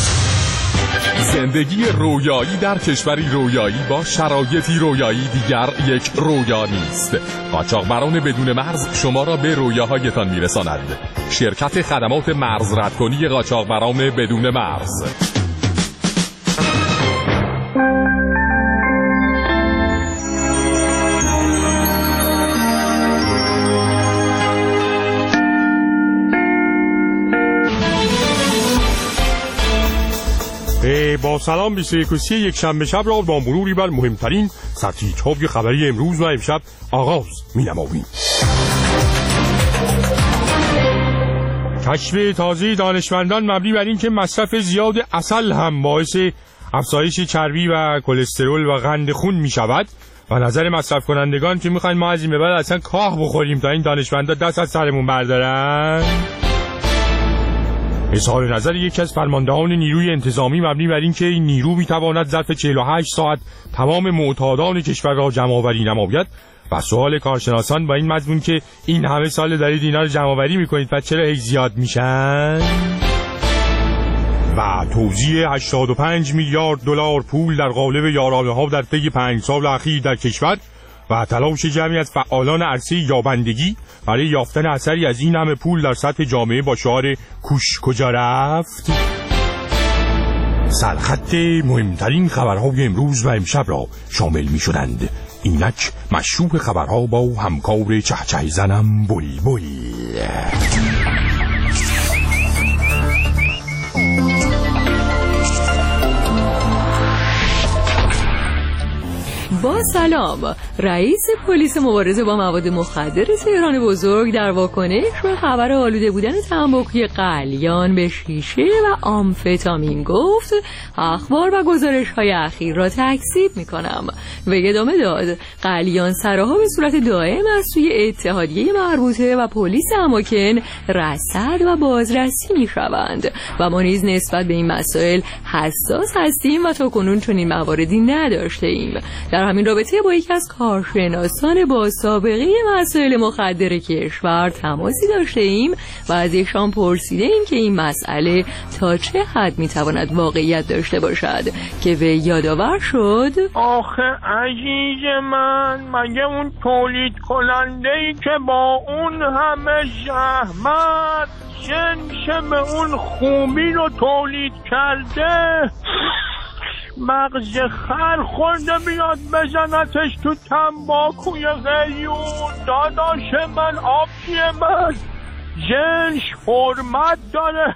زندگی رویایی در کشوری رویایی با شرایطی رویایی دیگر یک رویا نیست. قاچاقبران بدون مرز شما را به رویاهایتان میرساند. شرکت خدمات مرز ردکنی قاچاقبران بدون مرز. با سلام بیست و یک و سی یک شنبه شب را با مروری بر مهمترین سرتیترهای خبری امروز و امشب آغاز می نماییم. کشف تازه دانشمندان مبنی بر این که مصرف زیاد عسل هم باعث افزایش چربی و کلسترول و قند خون می شود و نظر مصرف کنندگان که می خواهند ما از این به بعد اصلا کاه بخوریم تا این دانشمندا دست از سرمون بردارن. اظهار نظر یکی از فرماندهان نیروی انتظامی مبنی بر این که این نیرو میتواند ظرف چهل و هشت ساعت تمام معتادان کشور را جمع آوری نماید و سوال کارشناسان با این مضمون که این همه سال دارید اینا رو جمع آوری میکنید پس چرا هی زیاد میشن؟ و توزیع هشتاد و پنج میلیارد دلار پول در قالب یارانه ها در طی پنج سال اخیر در کشور و تلاش جمعی از فعالان عرصه یابندگی برای یافتن اثری از این همه پول در سطح جامعه با شعار کوش کجا رفت. سرخط مهمترین خبرهای امروز و امشب را شامل می شدند. اینک مشروع خبرها با همکار چهچه زنم بلبل. با سلام، رئیس پلیس مبارزه با مواد مخدر تهران بزرگ در واکنش به خبر آلوده بودن تنباکوی قلیان به شیشه و آمفتامین گفت اخبار و گزارش‌های اخیر را تکذیب می‌کنم و ادامه داد قلیان سراها به صورت دائم از سوی اتحادیه مربوطه و پلیس اماکن رصد و بازرسی می‌شوند و ما نیز نسبت به این مسائل حساس هستیم و تاکنون چنین مواردی نداشته‌ایم. در همین رابطه با یکی از کارشناسان با سابقه مسائل مخدر کشور تماسی داشته ایم و از ایشان پرسیده ایم که این مسئله تا چه حد میتواند واقعیت داشته باشد که وی یادآور شد آخه عزیز من، مگه اون تولید کننده ای که با اون همه زحمت جنس به اون خوبی رو تولید کرده مغز خر خورده بیاد بزنتش تو تنباکوی قلیون؟ داداش من، آبجی من، جنس حرمت داره،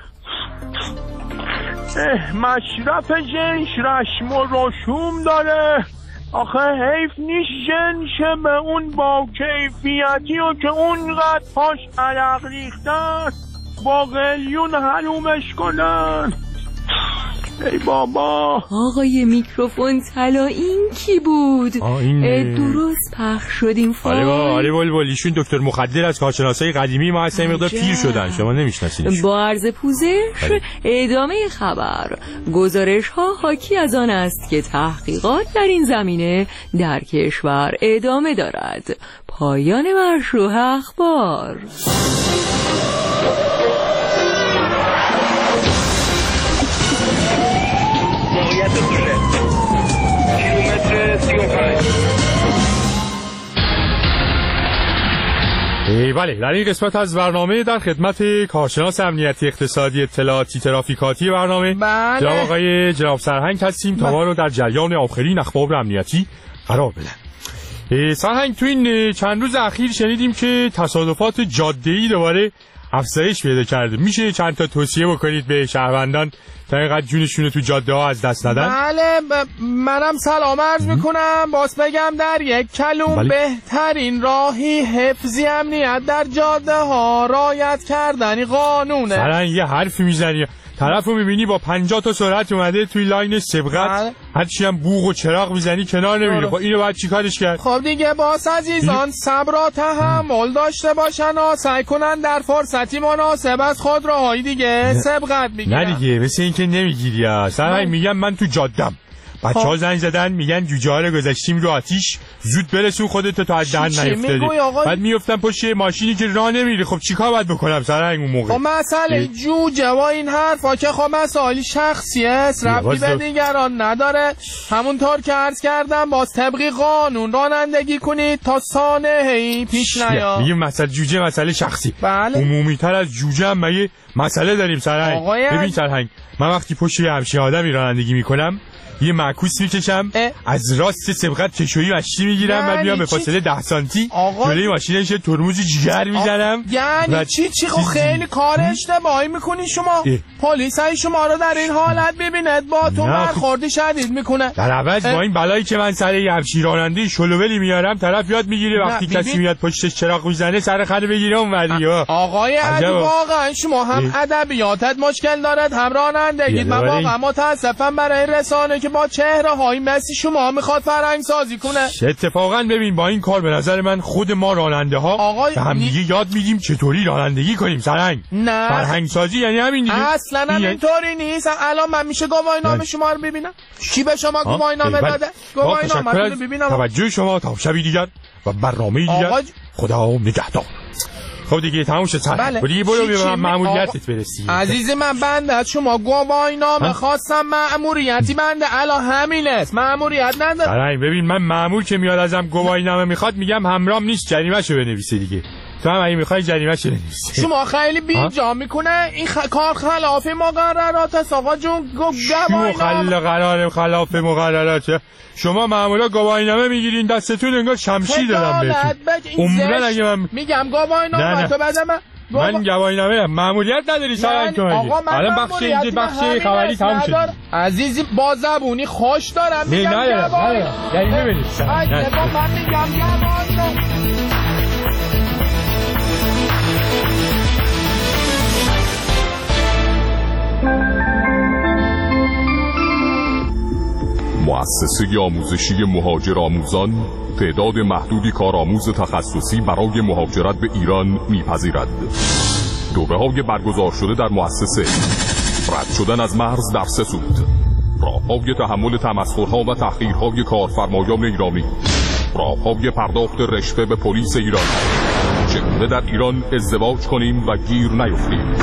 مصرف جنس رسم و رسوم داره. آخه حیف نیست جنس به اون با کیفیتی و که اونقدر پاش عرق ریختن با قلیون حرومش کنن. ای بابا. آقای میکروفون طلا این کی بود؟ این درست پخش شد این فایل. آره با آره بلبل، ایشون دکتر مخدر از کارشناسای قدیمی ما هستن، مقدار پیر شدن، شما نمیشناسینش. با عرض پوزش ادامه خبر. گزارش ها حاکی از آن است که تحقیقات در این زمینه در کشور ادامه دارد. پایان مشروع اخبار. بله، در این قسمت از برنامه در خدمت کارشناس امنیتی اقتصادی اطلاعاتی ترافیکاتی برنامه بله. جناب آقای جناب سرهنگ هستیم تا ما رو در جریان آخرین اخبار امنیتی قرار بدن. سرهنگ، تو این چند روز اخیر شنیدیم که تصادفات جاده‌ای دوباره افزایش پیدا کرده. میشه چند تا توصیه بکنید به شهروندان تا اینقدر جونشون رو تو جاده ها از دست ندن؟ بله، ب... منم سلام عرض میکنم. باز بگم در یک کلوم بله. بهترین راهی حفظی امنیت در جاده ها رعایت کردنی قانونه. سرن یه حرفی میزنی، طرف رو میبینی با پنجاه تا سرعت اومده توی لاین سبقت، هرچی هم بوق و چراغ میزنی کنار نمیره. خب اینو باید چیکارش کرد؟ خب دیگه باز عزیزان صبر و تحمل داشته باشن و سعی کنن در فرصتی مناسب از خودروهای دیگه سبقت بگیرن. نه دیگه مثل این که نمیگیری ها. سرهنگ میگم من تو جادم، بچه ها زنگ زدن میگن جوجه ها رو گذاشتیم رو آتیش، زود برسون خودتو تا از دهن نیفتادی. بعد میفتم پشت ماشینی که راه نمیری. خب چیکار باید بکنم سرهنگ اون موقع؟ خب مسئله جوجه و این حرفا که خب مسائل شخصی است، ربطی به دیگران نداره. همونطور که عرض کردم باز طبق قانون رانندگی کنید تا سانحه‌ای پیش نیاد. میگم مسئله جوجه مسئله شخصی، بله. عمومی تر از جوجه هم مگه مسئله داریم سرهنگ؟ ببین سرهنگ، من وقتی پشت یه همچین آدمی رانندگی میکنم یه معکوس میکشم، از راست سبقت چشویی مشتی میگیرم، بعد میام به فاصله ده سانتی جلوی ماشینش یه ترمز جگر میزنم. یعنی چی چی خب خیلی کار اشتباهی میکنی شما. پلیس های شما رو در این حالت ببیند با تو برخورد شدید میکنه. در عوض با این بلایی که من سر یه همچین راننده شلوولی میارم، طرف یاد میگیره وقتی کسی میاد پشتش چراغ میزنه سر خنده بگیره اونوری. آقای علی واقعا شما هم ادبیاتت مشکل دارد هم رانندگیت. من واقعا متاسفم برای رسانه که با چهره های مسی شما میخواد فرهنگ سازی کنه. اتفاقا ببین با این کار به نظر من خود ما راننده ها به هم دیگه یاد میدیم چطوری رانندگی کنیم سرهنگ. نه فرهنگ سازی یعنی همین دیگه. اصلا هم اینطوری نیست. الان من میشه گواهینامه شما رو ببینم؟ کی به شما گواهینامه داده؟ گواهینامه رو ببینم. توجه شما تا شبی دیگر و برنامه دیگر. خدا نگهدار. خب دیگه تموم شد سر. بله. بری برو به مأموریتت برسی. عزیز من بنده از شما گواهینامه خواستم، مأموریتی بنده الان همین است، مأموریت نداره. آره ببین من مأمور که میاد ازم گواهینامه میخواد میگم همرام نیست، جریمه‌شو بنویسه دیگه. تو هم اگه میخوای جریمه‌شو بنویسی. شما خیلی بیجا میکنه این خ... کار خلاف مقررات است آقا جون. گواهینامه خلاف قرار خلاف مقررات. شما معمولا گواهینامه میگیرین دستتون انگار شمشیر دادم بهتون. عمرن اگه من میگم گواهینامه تو بده من من گواهینامه مأموریت نداری سرنگ تو مگه؟ الان بخش اینجا بخش خبری تموم شد. عزیزی با زبونی خوش دارم میگم گواهینامه. جریمه بنویس. من میگم گواهینامه. مؤسسه آموزشی مهاجر آموزان تعداد محدودی کارآموز تخصصی برای مهاجرت به ایران میپذیرد. دوره‌های برگزار شده در مؤسسه: رد شدن از مرز در سه سود، راه‌های تحمل تمسخرها و تحقیرهای کارفرمایان ایرانی، راه‌های پرداخت رشوه به پلیس ایران، چگونه در ایران ازدواج کنیم و گیر نیفتیم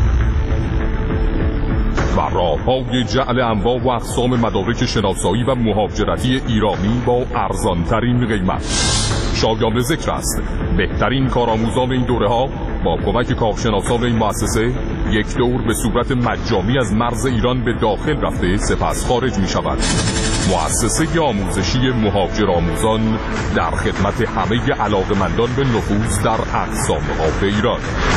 و راه‌های جعل انواع و اقسام مدارک شناسایی و مهاجرتی ایرانی با ارزانترین قیمت. شایان ذکر است بهترین کارآموزان این دوره‌ها با کمک کارشناسان این مؤسسه یک دور به صورت مجانی از مرز ایران به داخل رفته سپس خارج می شود. مؤسسه آموزشی مهاجر آموزان در خدمت همه علاقمندان به نفوذ در اقصا نقاط ایران.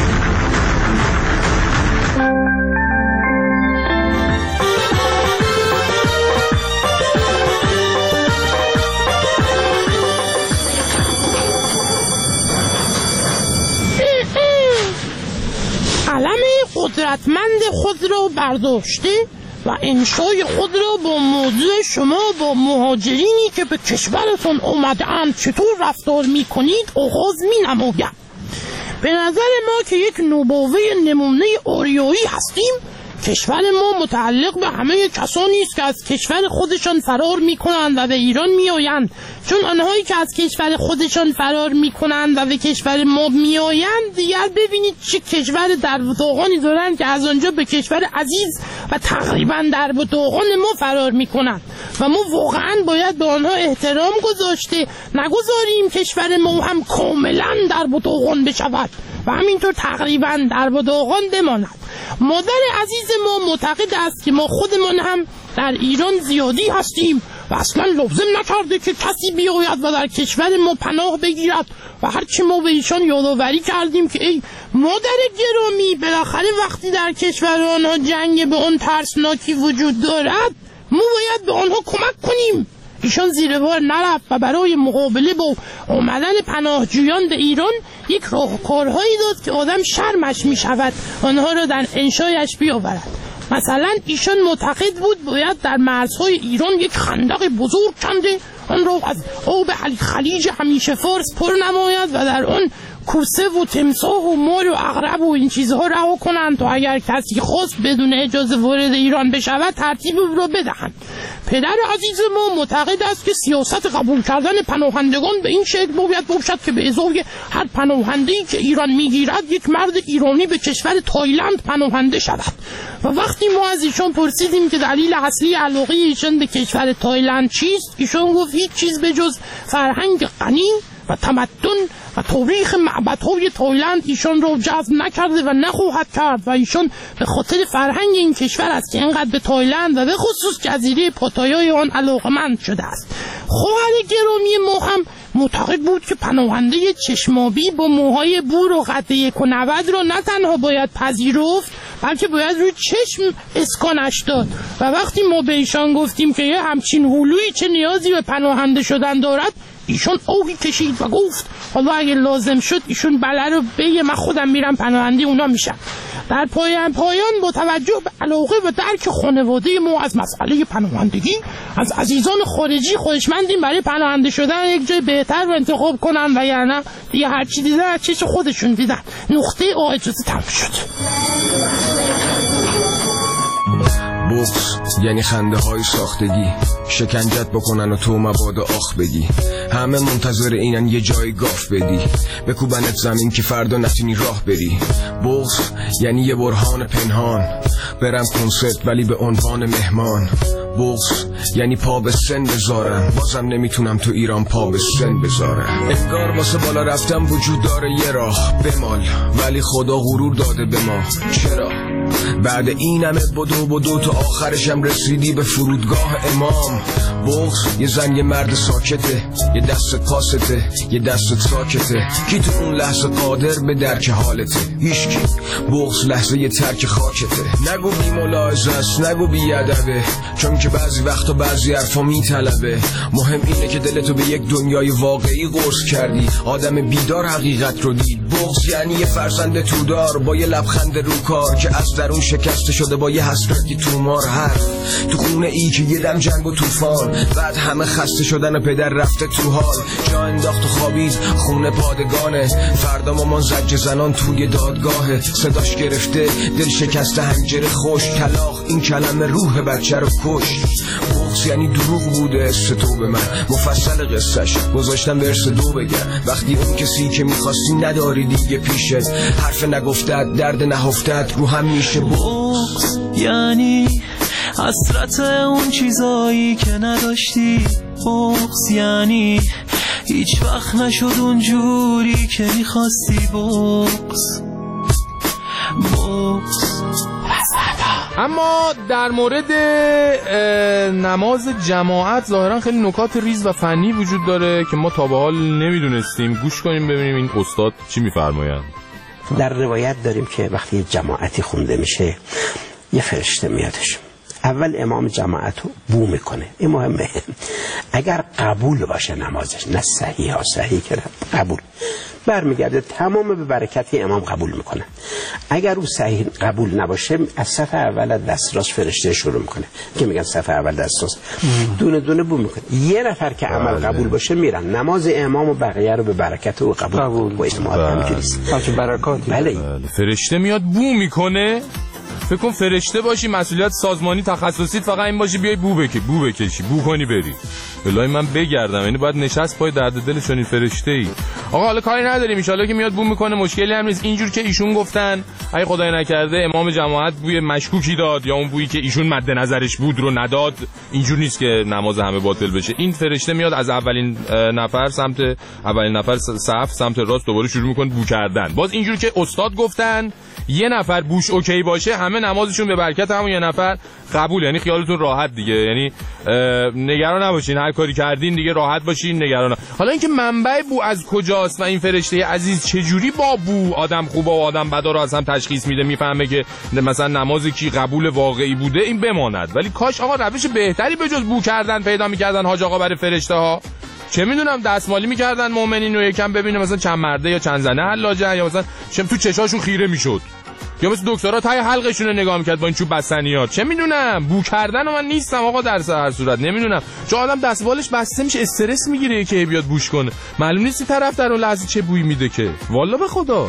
علم قدرتمند خود را برداشته و انشای خود را با موضوع شما با مهاجرینی که به کشورتون اومده اند چطور رفتار می کنید آغاز می نمایم. به نظر ما که یک نوباوه نمونه آریایی هستیم. کشور ما متعلق به همه کسانی است که از کشور خودشان فرار میکنند و به ایران میآیند، چون آنهایی که از کشور خودشان فرار میکنند و به کشور ما میآیند دیگر ببینید چه کشور در بطاقانی دارند که از آنجا به کشور عزیز و تقریبا در بطاقان ما فرار میکنند و ما واقعا باید به آنها احترام گذاشته نگذاریم کشور ما هم کاملا در بطاقان بشود و همینطور تقریبا در بطاقان بماند. مادر عزیز ما معتقد است که ما خودمان هم در ایران زیادی هستیم و اصلا لازم نکرده که کسی بیاید و در کشور ما پناه بگیرد و هرچی ما به ایشان یادآوری کردیم که ای مادر گرامی بالاخره وقتی در کشور آنها جنگ به اون ترسناکی وجود دارد ما باید به آنها کمک کنیم. ایشان زیر بار نرفت و برای مقابله با آمدن پناهجویان به ایران یک راهکارهایی داد که آدم شرمش می شود آنها را در انشایش بیاورد. مثلا ایشان معتقد بود باید در مرزهای ایران یک خندق بزرگ کنده آن را از آب خلیج همیشه فارس پر نماید و در آن کوسه و تمساح و مار و عقرب و این چیزها رها کنند تا اگر کسی خواست بدون اجازه وارد ایران بشود ترتیب را بدهند. پدر عزیز ما معتقد است که سیاست قبول کردن پناهندگان به این شکل باید باشد که به ازای هر پناهنده‌ای که ایران میگیرد یک مرد ایرانی به کشور تایلند پناهنده شود. و وقتی ما از ایشان پرسیدیم که دلیل اصلی علاقه ایشان به کشور تایلند چیست، ایشان گفت هیچ چیز به جز فرهنگ غنی و تمدن و تاریخ معبدهای تایلند ایشان را جذب نکرده و نخواهد کرد و ایشان به خاطر فرهنگ این کشور است که اینقدر به تایلند و به خصوص جزیره پاتایای آن علاقمند شده است. خواهر گرامی ما هم معتقد بود که پناهنده چشمابی با موهای بور و قد یک و نود را نه تنها باید پذیرفت بلکه باید روی چشم اسکانش داد و وقتی ما به ایشان گفتیم که یه همچین هلویی چه نیازی به پناهنده شدن دارد ایشون آهی کشید و گفت حالا اگه لازم شد ایشون بله رو بگه من خودم میرم پناهنده اونا میشم. در پایان پایان با توجه به علاقه و درک خانواده ما از مسئله پناهندگی از عزیزان خارجی خواهشمندیم برای پناهنده شدن یک جای بهتر رو انتخاب کنن و یعنی دیگه هر چی دیدن از چش خودشون دیدن. نقطه آ اجازه تمام شد. بغض یعنی خنده های ساختگی، شکنجت بکنن و تو مبادا آخ بگی، همه منتظر اینن یه جای گاف بدی، بکوبنت زمین که فردا نتونی راه بری. بغض یعنی یه برهان پنهان، برم کنسرت ولی به عنوان مهمان. بغض یعنی پا به سن بذارم، بازم نمیتونم تو ایران پا به سن بذارم. انگار واسه بالا رفتم وجود داره یه راه بمال، ولی خدا غرور داده به ما. چرا؟ بعد این همه بدو بدو تو آخرشم رسیدی به فرودگاه امام. بغض یه زن یه مرد ساکته، یه دست پاسته یه دست ساکته، کی تو اون لحظه قادر به درک حالته؟ هیچکی. بغض لحظه یه ترک خاکته، نگو بی ملاحظه است نگو بی ادبه، چون که بعضی وقتا بعضی حرفا میطلبه. مهم اینه که دلتو به یک دنیای واقعی قرص کردی، آدم بیدار حقیقت رو دید. بغض یعنی یه فرزند تودار با یه لبخند رو کار که از درون درون شکسته شده با یه حسرتی تومار، هر تو خونه ای که یه دم جنگ و توفان، بعد همه خسته شدن پدر رفته تو حال، جا انداخت و خوابید خونه پادگانه، فردا مامان زج زنان توی دادگاهه، صداش گرفته دل شکسته هنجره خوش، طلاق این کلمه روح بچه رو کش، بغض یعنی دروغ بوده است تو به من، مفصل قصهش گذاشتم ورس دو بگم، وقتی اون کسی که میخواستی نداری دیگه پیشت، حرف نگفتت درد نهفتت رو هم میشه. بغض یعنی حسرت اون چیزایی که نداشتی، بغض یعنی هیچ وقت نشد اون جوری که میخواستی، بغض بغض. اما در مورد نماز جماعت ظاهرا خیلی نکات ریز و فنی وجود داره که ما تا به حال نمیدونستیم. گوش کنیم ببینیم این استاد چی میفرمایند. در روایت داریم که وقتی یه جماعتی خونده میشه یه فرشته میادش، اول امام جماعت رو بو میکنه، این مهمه، اگر قبول باشه نمازش، نه صحیح ها صحیح که قبول، برمیگرده تمام به برکتی امام قبول میکنه. اگر او صحیح قبول نباشه از صف اول دست راست فرشته شروع میکنه که میگن صف اول دست راست دونه دونه بو میکنه، یه نفر که عمل قبول باشه میرن نماز امام و بقیه رو به برکت او قبول, قبول. با اجتماعات همینجوریست برکات. بله فرشته میاد بو میکنه. فکر کن فرشته باشی مسئولیت سازمانی تخصصیت فقط این باشی بیای بو بکی بو بکشی بو کنی بری. والله من بگردم، یعنی باید نشست پای درد دلشون این فرشته‌ای. آقا حالا کاری نداریم، ان شاءالله که میاد بو میکنه مشکلی هم نیست. اینجور که ایشون گفتن اگه خدای نکرده امام جماعت بوی مشکوکی داد یا اون بویی که ایشون مد نظرش بود رو نداد، اینجور نیست که نماز همه باطل بشه. این فرشته میاد از اولین نفر سمت اولین نفر صف سمت راست دوباره شروع میکنه بو کردن. باز اینجور که استاد گفتن یه نفر بوش اوکی باشه همه نمازشون به برکت همون یه نفر قبول، یعنی خیالتون راحت دیگه، یعنی نگران نباشین، هر کاری کردین دیگه راحت باشین، نگران. حالا اینکه منبع بو از کجاست و این فرشته عزیز چجوری با بو آدم خوبه و آدم بدا رو از هم تشخیص میده، میفهمه که مثلا نماز کی قبول واقعی بوده، این بماند. ولی کاش آقا روش بهتری به جز بو کردن پیدا میکردن حاج آقا برای فرشته ها، چه میدونم دستمالی میکردن مؤمنین رو یکم ببینه مثلا چند مرده یا چند زنه حلاجه، یا مثلا چم تو چشاشون خیره میشد، یا مثل دکترها تای حلقشون رو نگاه میکرد با این چوب بستنیات. چه میدونم بو کردن و من نیستم آقا در هر صورت نمیدونم، چون آدم دستبالش بسته میشه استرس میگیره که بیاد بوش کنه، معلوم نیست طرف در اون لحظه چه بویی میده که والله به خدا.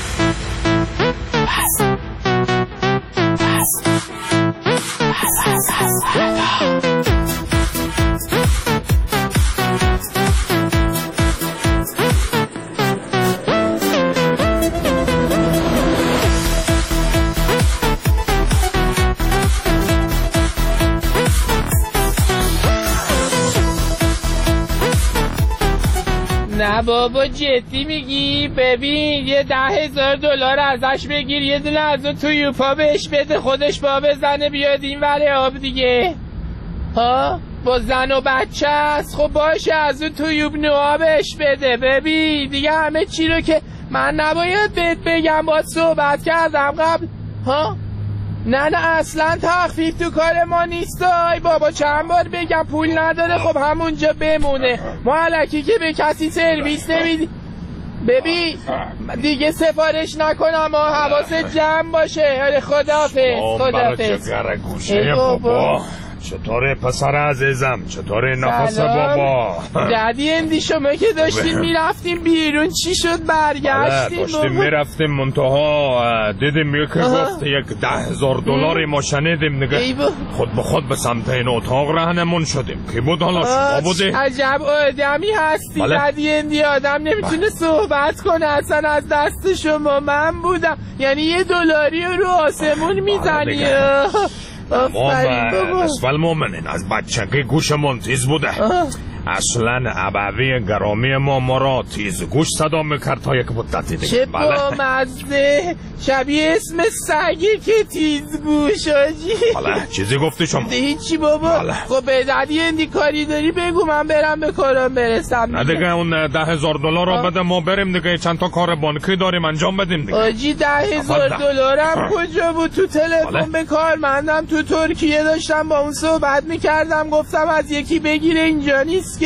نه بابا جدی میگی؟ ببین یه ده هزار دلار ازش بگیر، یه دونه از اون تویوپا بهش بده، خودش با بزنه بیاد این ولی آب دیگه. ها با زن و بچه است، خب باشه از اون تویوب نوها بهش بده. ببین دیگه همه چی رو که من نباید بهت بگم، باید صحبت کردم قبل. ها نه نه اصلا تخفیف تو کار ما نیست. ای بابا چند بار بگم پول نداره، خب همونجا بمونه، ما الکی که به کسی سرویس نمیدی. ببین دیگه سفارش نکنم، ما حواست جمع باشه. خداحافظ خداحافظ. ای بابا چطوره پسر عزیزم؟ چطوره نفس بابا؟ دادی اندی شما که داشتیم میرفتیم بیرون چی شد برگشتیم؟ داشتیم میرفتیم منتها دیدیم یکی گفت یک ده هزار دلاری ما شنیدیم دیگه خود به خود به سمت این اتاق رهنمون شدیم. کی بود حالا؟ شما بودی؟ عجب آدمی هستی دادی اندی، آدم نمیتونه صحبت کنه اصلا از دست شما. من بودم، یعنی یه دلاری رو آسمون میزنی. ما نصف المؤمنین از بچگی گوشمون تیز بوده. اصلا ابوی گرامی ما ما را تیز گوش صدا میکرد تا یک مدتی دیگه. چه بامزه، شبیه اسم سگی که تیز گوش آجی. حالا چیزی گفتی شما؟ هیچی بابا. خب به دادی اندی کاری داری بگو من برم به کارم برسم. نه دیگه اون ده هزار دلار را بده ما بریم دیگه، چند تا کار بانکی داریم انجام بدیم دیگه. آجی ده هزار دلارم کجا بود؟ تو تلفن به کارمندم تو ترکیه داشتم با اون صحبت میکردم، گفتم از یکی بگیره، اینجا نیست که.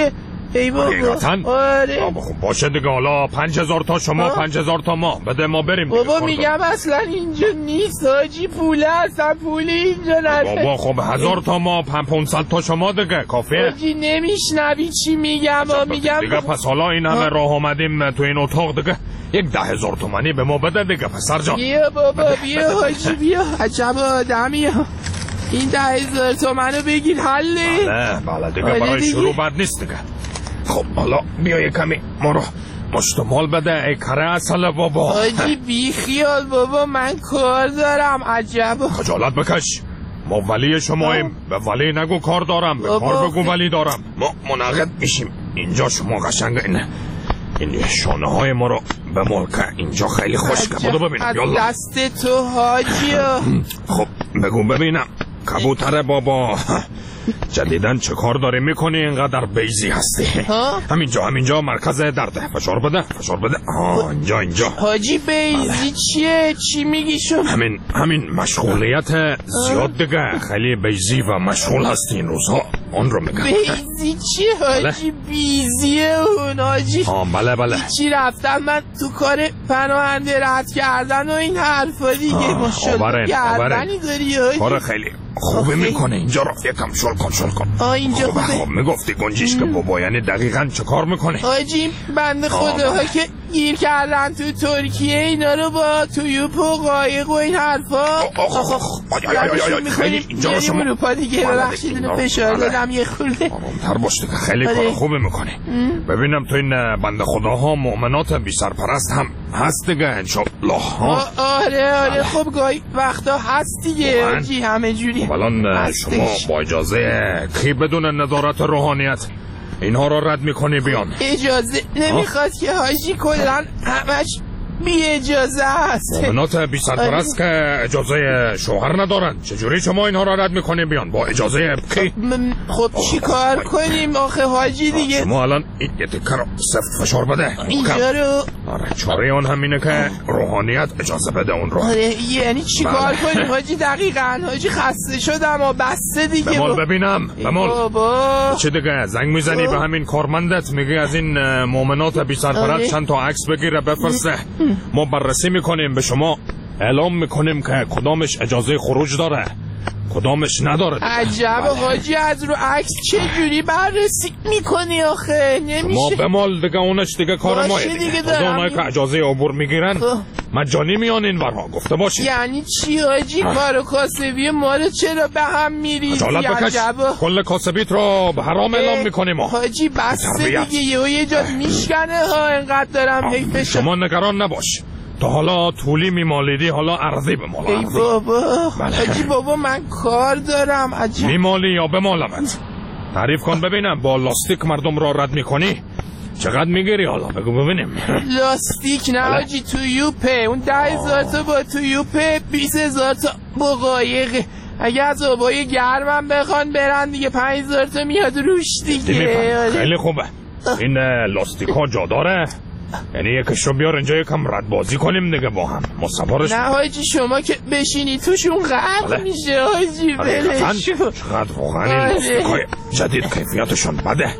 ای بابا حقیقتاً؟ آره خب باشه دیگه، حالا پنج هزار تا شما پنج هزار تا ما بده، ما بریم دیگه. بابا میگم اصلا اینجا نیست حاجی، پوله اصلا پولی اینجا نداره. بابا خب هزار تا ما پن پونصد تا شما دیگه کافیه. حاجی نمیشنوی چی میگم؟ میگم دیگه پس حالا این همه راه آمدیم تو این اتاق دیگه یک ده هزار تومانی به ما بده دیگه پسر جان. بیا بابا بیا حاجی بیا، عجب آدمی ها. این ده هزار تومنو بگیر حله. بله بله دیگه برای شروع بد نیست دیگه. خب حالا بیا یک کمی ما رو مشتمال بده ای کره اصل بابا. حاجی بی خیال بابا، من کار دارم. عجب خجالت بکش، ما ولی شماییم. به ولی نگو کار دارم، به کار بگو ولی دارم. ما منعقد میشیم اینجا. شما قشنگ این این شانه های ما رو به ملکه اینجا خیلی خوشگه. بودو ببینم یالا. دست تو حاجی. خب بگو ببینم کبوتر بابا، جدیدن چه کار داری میکنی اینقدر بیزی هستی؟ همینجا همینجا مرکز درده. فشار بده فشار بده. آه اینجا اینجا. حاجی بیزی چیه؟ چی میگی شما؟ همین همین مشغولیت زیاد دیگه. خیلی بیزی و مشغول هستی این روزها، اون رو میگم. بیزی چیه حاجی؟ بیزیه اون حاجی. آه بله بله. چی رفتم من تو کار پناهنده رد کردن و این حرفا دیگه. ماشاءالله گردنی داری حاجی. کار خیلی خوبه میکنه اینجا رو. یکم شل کن شل کن. آه اینجا خوبه. خب میگفتی گنجیش که بابا یعنی دقیقاً چه کار میکنه؟ حاجی بنده خداها که گیر کردن تو ترکیه اینا رو با تویوپ و قایق و این حرفا. خیلی اینجا رو شما اروپا دیگه. ببخشید اینو فشار دادم یه خورده. آرامتر باش دیگه، خیلی کار خوبه میکنه. ببینم تو این بنده خداها مؤمنات بی سرپرست هم هست دیگه انشالله. آره آره خب گاهی وقتا هست دیگه حاجی همه جوری. الان شما با اجازه کی بدون نظارت روحانیت اینها رو رد میکنی بیان؟ اجازه نمیخواد که حاجی، کلن همش بی اجازه هست. مؤمنات بی سرپرست که اجازه شوهر ندارن، چجوری شما اینها رو رد میکنی بیان با اجازه کی؟ خب چی کار کنیم آخه حاجی دیگه؟ شما الان این یه تکه رو سفت فشار بده اینجا رو. آره چاره اون همینه که روحانیت اجازه بده اون رو. آره یعنی چی کار کنیم حاجی؟ دقیقاً حاجی خسته شدم و بسته دیگه. بمال ببینم بمال. بابا چه دیگه زنگ میزنی به همین کارمندت میگی از این مؤمنات بی سرپرست چند تا عکس بگیره بفرسته. ما بررسی میکنیم، به شما اعلام میکنیم که کدامش اجازه خروج داره کدامش نداره. عجب حاجی، از رو عکس چه جوری بررسی میکنی آخه؟ نمیشه. ما بمال دیگه اونش دیگه کار ما دیگه. از اونایی که اجازه عبور میگیرن مجانی میان این ورها، گفته باشید. یعنی چی حاجی؟ کار و کاسبی ما رو چرا به هم میریزی؟ عجب کل کاسبیت رو به حرام اعلام میکنیم حاجی. بسته دیگه یه یه جا میشکنه ها، انقدر دارم حیفش. شما نگران نباش، تا حالا طولی میمالیدی، حالا عرضی بمال. ای بابا حاجی بابا من کار دارم. عجب میمالی یا بمالمت؟ تعریف کن ببینم. با لاستیک مردم را رد میکنی؟ چقدر میگیری حالا بگو ببینیم. لاستیک نه حاجی، تویوپه. اون ده هزار تا با تویوپه، بیس هزار تا با قایقه. اگه از آبای گرمم بخوان برن دیگه پنج هزار تا میاد روش دیگه. خیلی خوبه. این لاستیک ها جا داره؟ یعنی یکش رو بیار اینجا یکم رد بازی کنیم دیگه با هم. ما سوارش. نه حاجی شما که بشینی توشون غرق میشه حاجی. بلش چقدر واقعا این لاستیک های جدید کیفیتشون بده.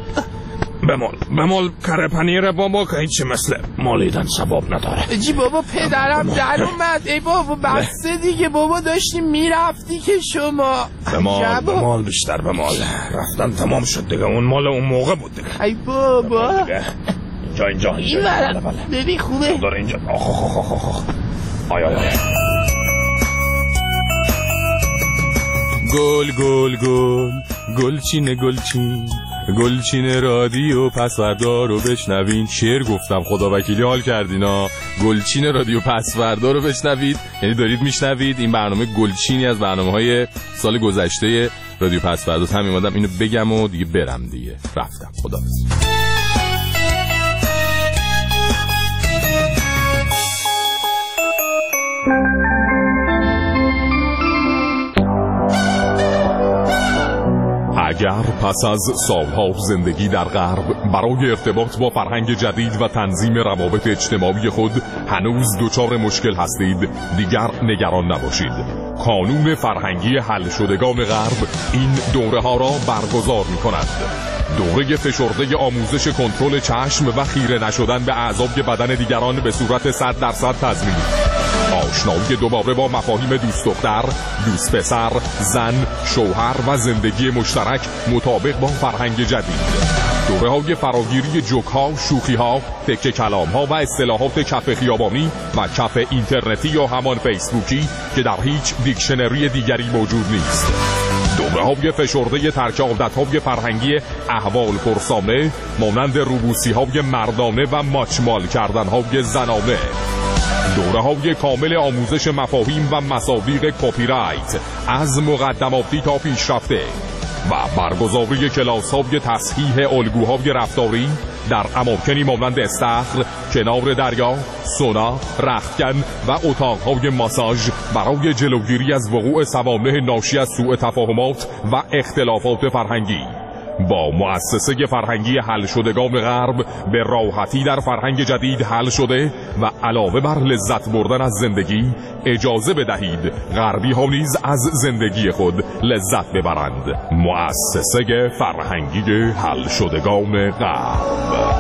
بمال بمال کره پنیر بابا که هیچی مثل مالیدن ثواب نداره. حاجی بابا پدرم در اومد. ای بابا بسته دیگه بابا، داشتی میرفتی که شما. بمال بمال بیشتر بمال. رفتن تمام شد دیگه، اون مال اون موقع بود دیگه. ای بابا اینجا اینجا اینجا بله بله ببین خوبه داره اینجا. آخ آخ آخ آخ آخ آی آی آی. گل گل گل گلچین گلچین گلچین رادیو پسوردا رو بشنوین. شعر گفتم خدا وکیلی حال کردینا. گلچین رادیو پسوردا رو بشنوید، یعنی دارید میشنوید. این برنامه گلچینی از برنامه‌های سال گذشته رادیو پسوردا. همین اومدم اینو بگم و دیگه برم دیگه. رفتم خداحافظ. اگر پس از سالها زندگی در غرب برای ارتباط با فرهنگ جدید و تنظیم روابط اجتماعی خود هنوز دچار مشکل هستید، دیگر نگران نباشید. کانون فرهنگی حل شدگان غرب این دوره ها را برگزار می کند. دوره فشرده آموزش کنترل چشم و خیره نشدن به اعضای بدن دیگران به صورت صد درصد تضمینی. آشنایی دوباره با مفاهیم دوست دختر، دوست پسر، زن، شوهر و زندگی مشترک مطابق با فرهنگ جدید. دوره های فراگیری جوک ها، شوخی ها، تکه کلام ها و اصطلاحات کف خیابانی و کف اینترنتی یا همان فیسبوکی که در هیچ دیکشنری دیگری موجود نیست. دوره های فشرده ترک عادت های فرهنگی احوال پرسانه مانند روبوسی های مردانه و ماچمال کردن های زنانه. دوره های کامل آموزش مفاهیم و مصادیق کپی رایت از مقدماتی تا پیشرفته و برگزاری کلاس های تصحیح الگوهای رفتاری در اماکنی مانند استخر، کنار دریا، سونا، رختکن و اتاقهای ماساژ برای جلوگیری از وقوع سوانح ناشی از سوء تفاهمات و اختلافات فرهنگی. با مؤسسه فرهنگی حل شدگان غرب به راحتی در فرهنگ جدید حل شده و علاوه بر لذت بردن از زندگی اجازه بدهید غربی ها نیز از زندگی خود لذت ببرند. مؤسسه فرهنگی حل شدگان غرب.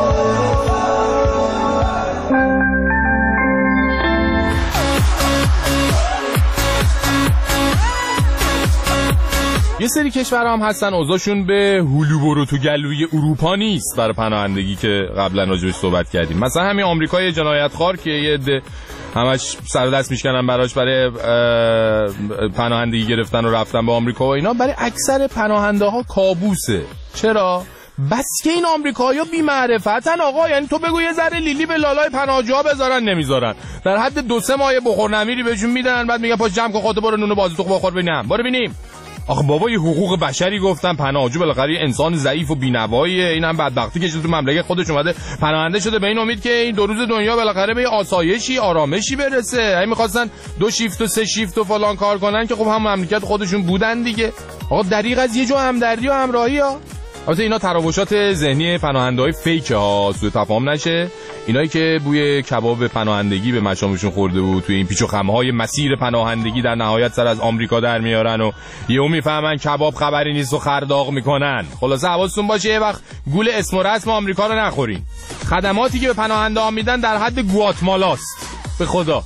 یه سری کشورها هم هستن اوضاعشون به هلو برو تو گلوی اروپا نیست برای پناهندگی که قبلا راجعش صحبت کردیم. مثلا همین آمریکای جنایتخوار که یه عده همش سر دست میشکنن براش برای پناهندگی گرفتن و رفتن به آمریکا و اینا، برای اکثر پناهنده ها کابوسه. چرا؟ بس که این آمریکایی‌ها بی معرفتن آقا. یعنی تو بگو یه ذره لیلی به لالای پناهجوها بذارن، نمیذارن. در حد دو سه ماه بخور نمیری بهشون میدن، بعد میگن پاش جمع کن خودت برو نون بازی تو بخور ببینم. برو ببینیم. آخه بابا یه حقوق بشری گفتن، پناهجو بالاخره انسان ضعیف و بی‌نواییه. این هم بدبختی که تو مملکت خودش اومده پناهنده شده به این امید که این دو روز دنیا بالاخره به آسایشی آرامشی برسه. این می‌خواستن دو شیفت و سه شیفت و فلان کار کنن که خب هم مملکت خودشون بودن دیگه. آقا دریغ از یه جو همدردی و همراهی ها. البته اینا تراوشات ذهنی پناهنده‌های فیک ها، سوء تفاهم نشه. اینایی که بوی کباب پناهندگی به مشامشون خورده بود توی این پیچ و خم‌های مسیر پناهندگی در نهایت سر از آمریکا در میارن و یهو میفهمن کباب خبری نیست و خرداغ میکنن. خلاصه حواستون باشه یه وقت گول اسم و رسم آمریکا رو نخورین. خدماتی که به پناهنده‌ها میدن در حد گواتمالاست. به خدا.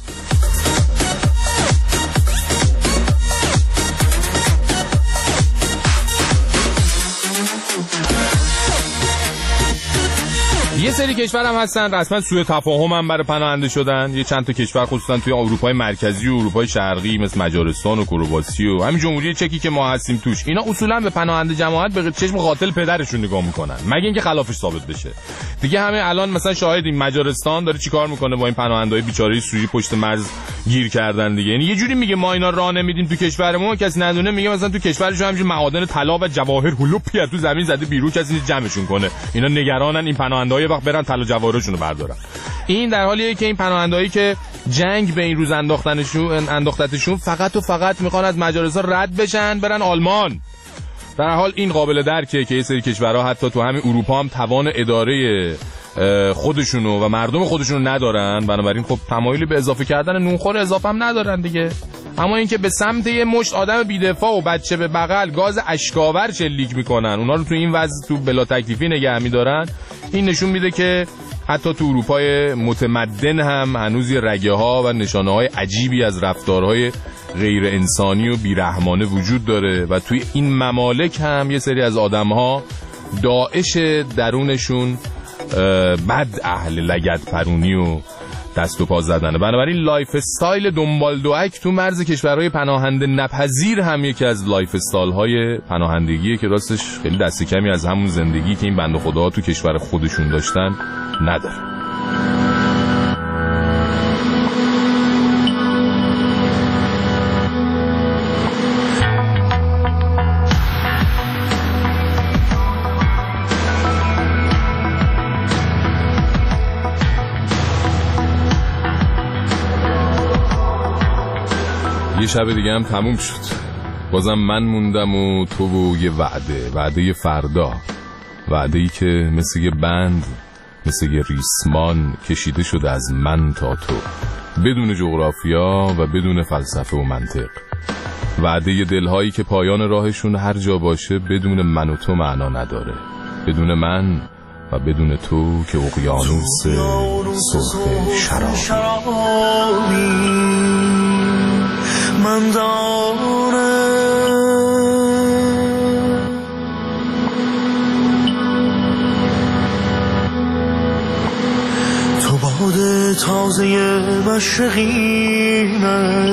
یه سری کشور هم هستن رسما سوء تفاهم هم برای پناهنده شدن. یه چند تا کشور خصوصا توی اروپای مرکزی و اروپای شرقی مثل مجارستان و کرواسی و همین جمهوری چکی که ما هستیم توش، اینا اصولا به پناهنده جماعت به چشم قاتل پدرشون نگاه میکنن مگه اینکه خلافش ثابت بشه. دیگه همه الان مثلا شاهدیم مجارستان داره چیکار میکنه با این پناهنده‌های بیچاره سوری پشت مرز گیر کردن دیگه. یعنی یه جوری میگه ما اینا راه نمیدیم تو کشورمون، کسی ندونه. میگه مثلا تو کشورشون همینجوری معادن طلا و جواهر هلوپی تو زمین زده بیرون، کسی نیست جمعشون کنه. اینا نگرانن این پناهنده‌ها وقت برن طلا جواهرشون رو بردارن. این در حالیه که این پناهندهایی که جنگ به این روز انداختنشون انداختتشون فقط و فقط میخوان از مجارستان رد بشن برن آلمان. در حال این قابل درکه که یه سری کشورها حتی تو همین اروپا هم توان اداره خودشونو و مردم خودشونو ندارن، بنابراین خب تمایلی به اضافه کردن نونخور اضافه هم ندارن دیگه. اما اینکه به سمت یه مشت آدم بی‌دفاع و بچه به بغل گاز اشکاور شلیک میکنن، اونا رو تو این وضع تو بلا تکلیفی نگه میدارن، این نشون میده که حتی تو اروپای متمدن هم هنوز رگه ها و نشانه های عجیبی از رفتارهای غیر انسانی و بیرحمانه وجود داره و توی این ممالک هم یه سری از آدم ها داعش درونشون بد اهل لگد پرونی و دست و پا زدنه. بنابراین لایف استایل دنبال دوک تو مرز کشورهای پناهنده نپذیر هم یکی از لایف استایل های پناهندگیه که راستش خیلی دست کمی از همون زندگی که این بنده خداها تو کشور خودشون داشتن نداره. یه شب دیگه هم تموم شد. بازم من موندم و تو و یه وعده، وعده فردا، وعده ای که مثل یه بند، مثل یه ریسمان کشیده شده از من تا تو، بدون جغرافیا و بدون فلسفه و منطق. وعده دلهایی که پایان راهشون هر جا باشه بدون من و تو معنا نداره، بدون من و بدون تو که اقیانوس سرخ شرابی. من دارم تو باد تازه مشرقینه،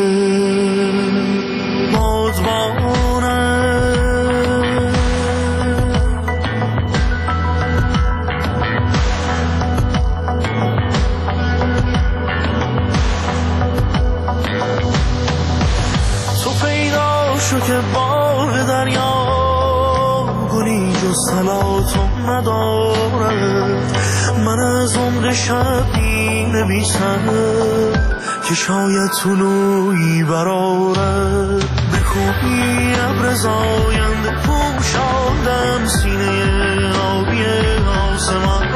بادبانه که بار دریا گلی جز سلاتم ندارد. من از عمر شب می نویسم که شاید طلوعی برارد. بخونی ابر زاینده پوشاندم سینه آبی آسمان.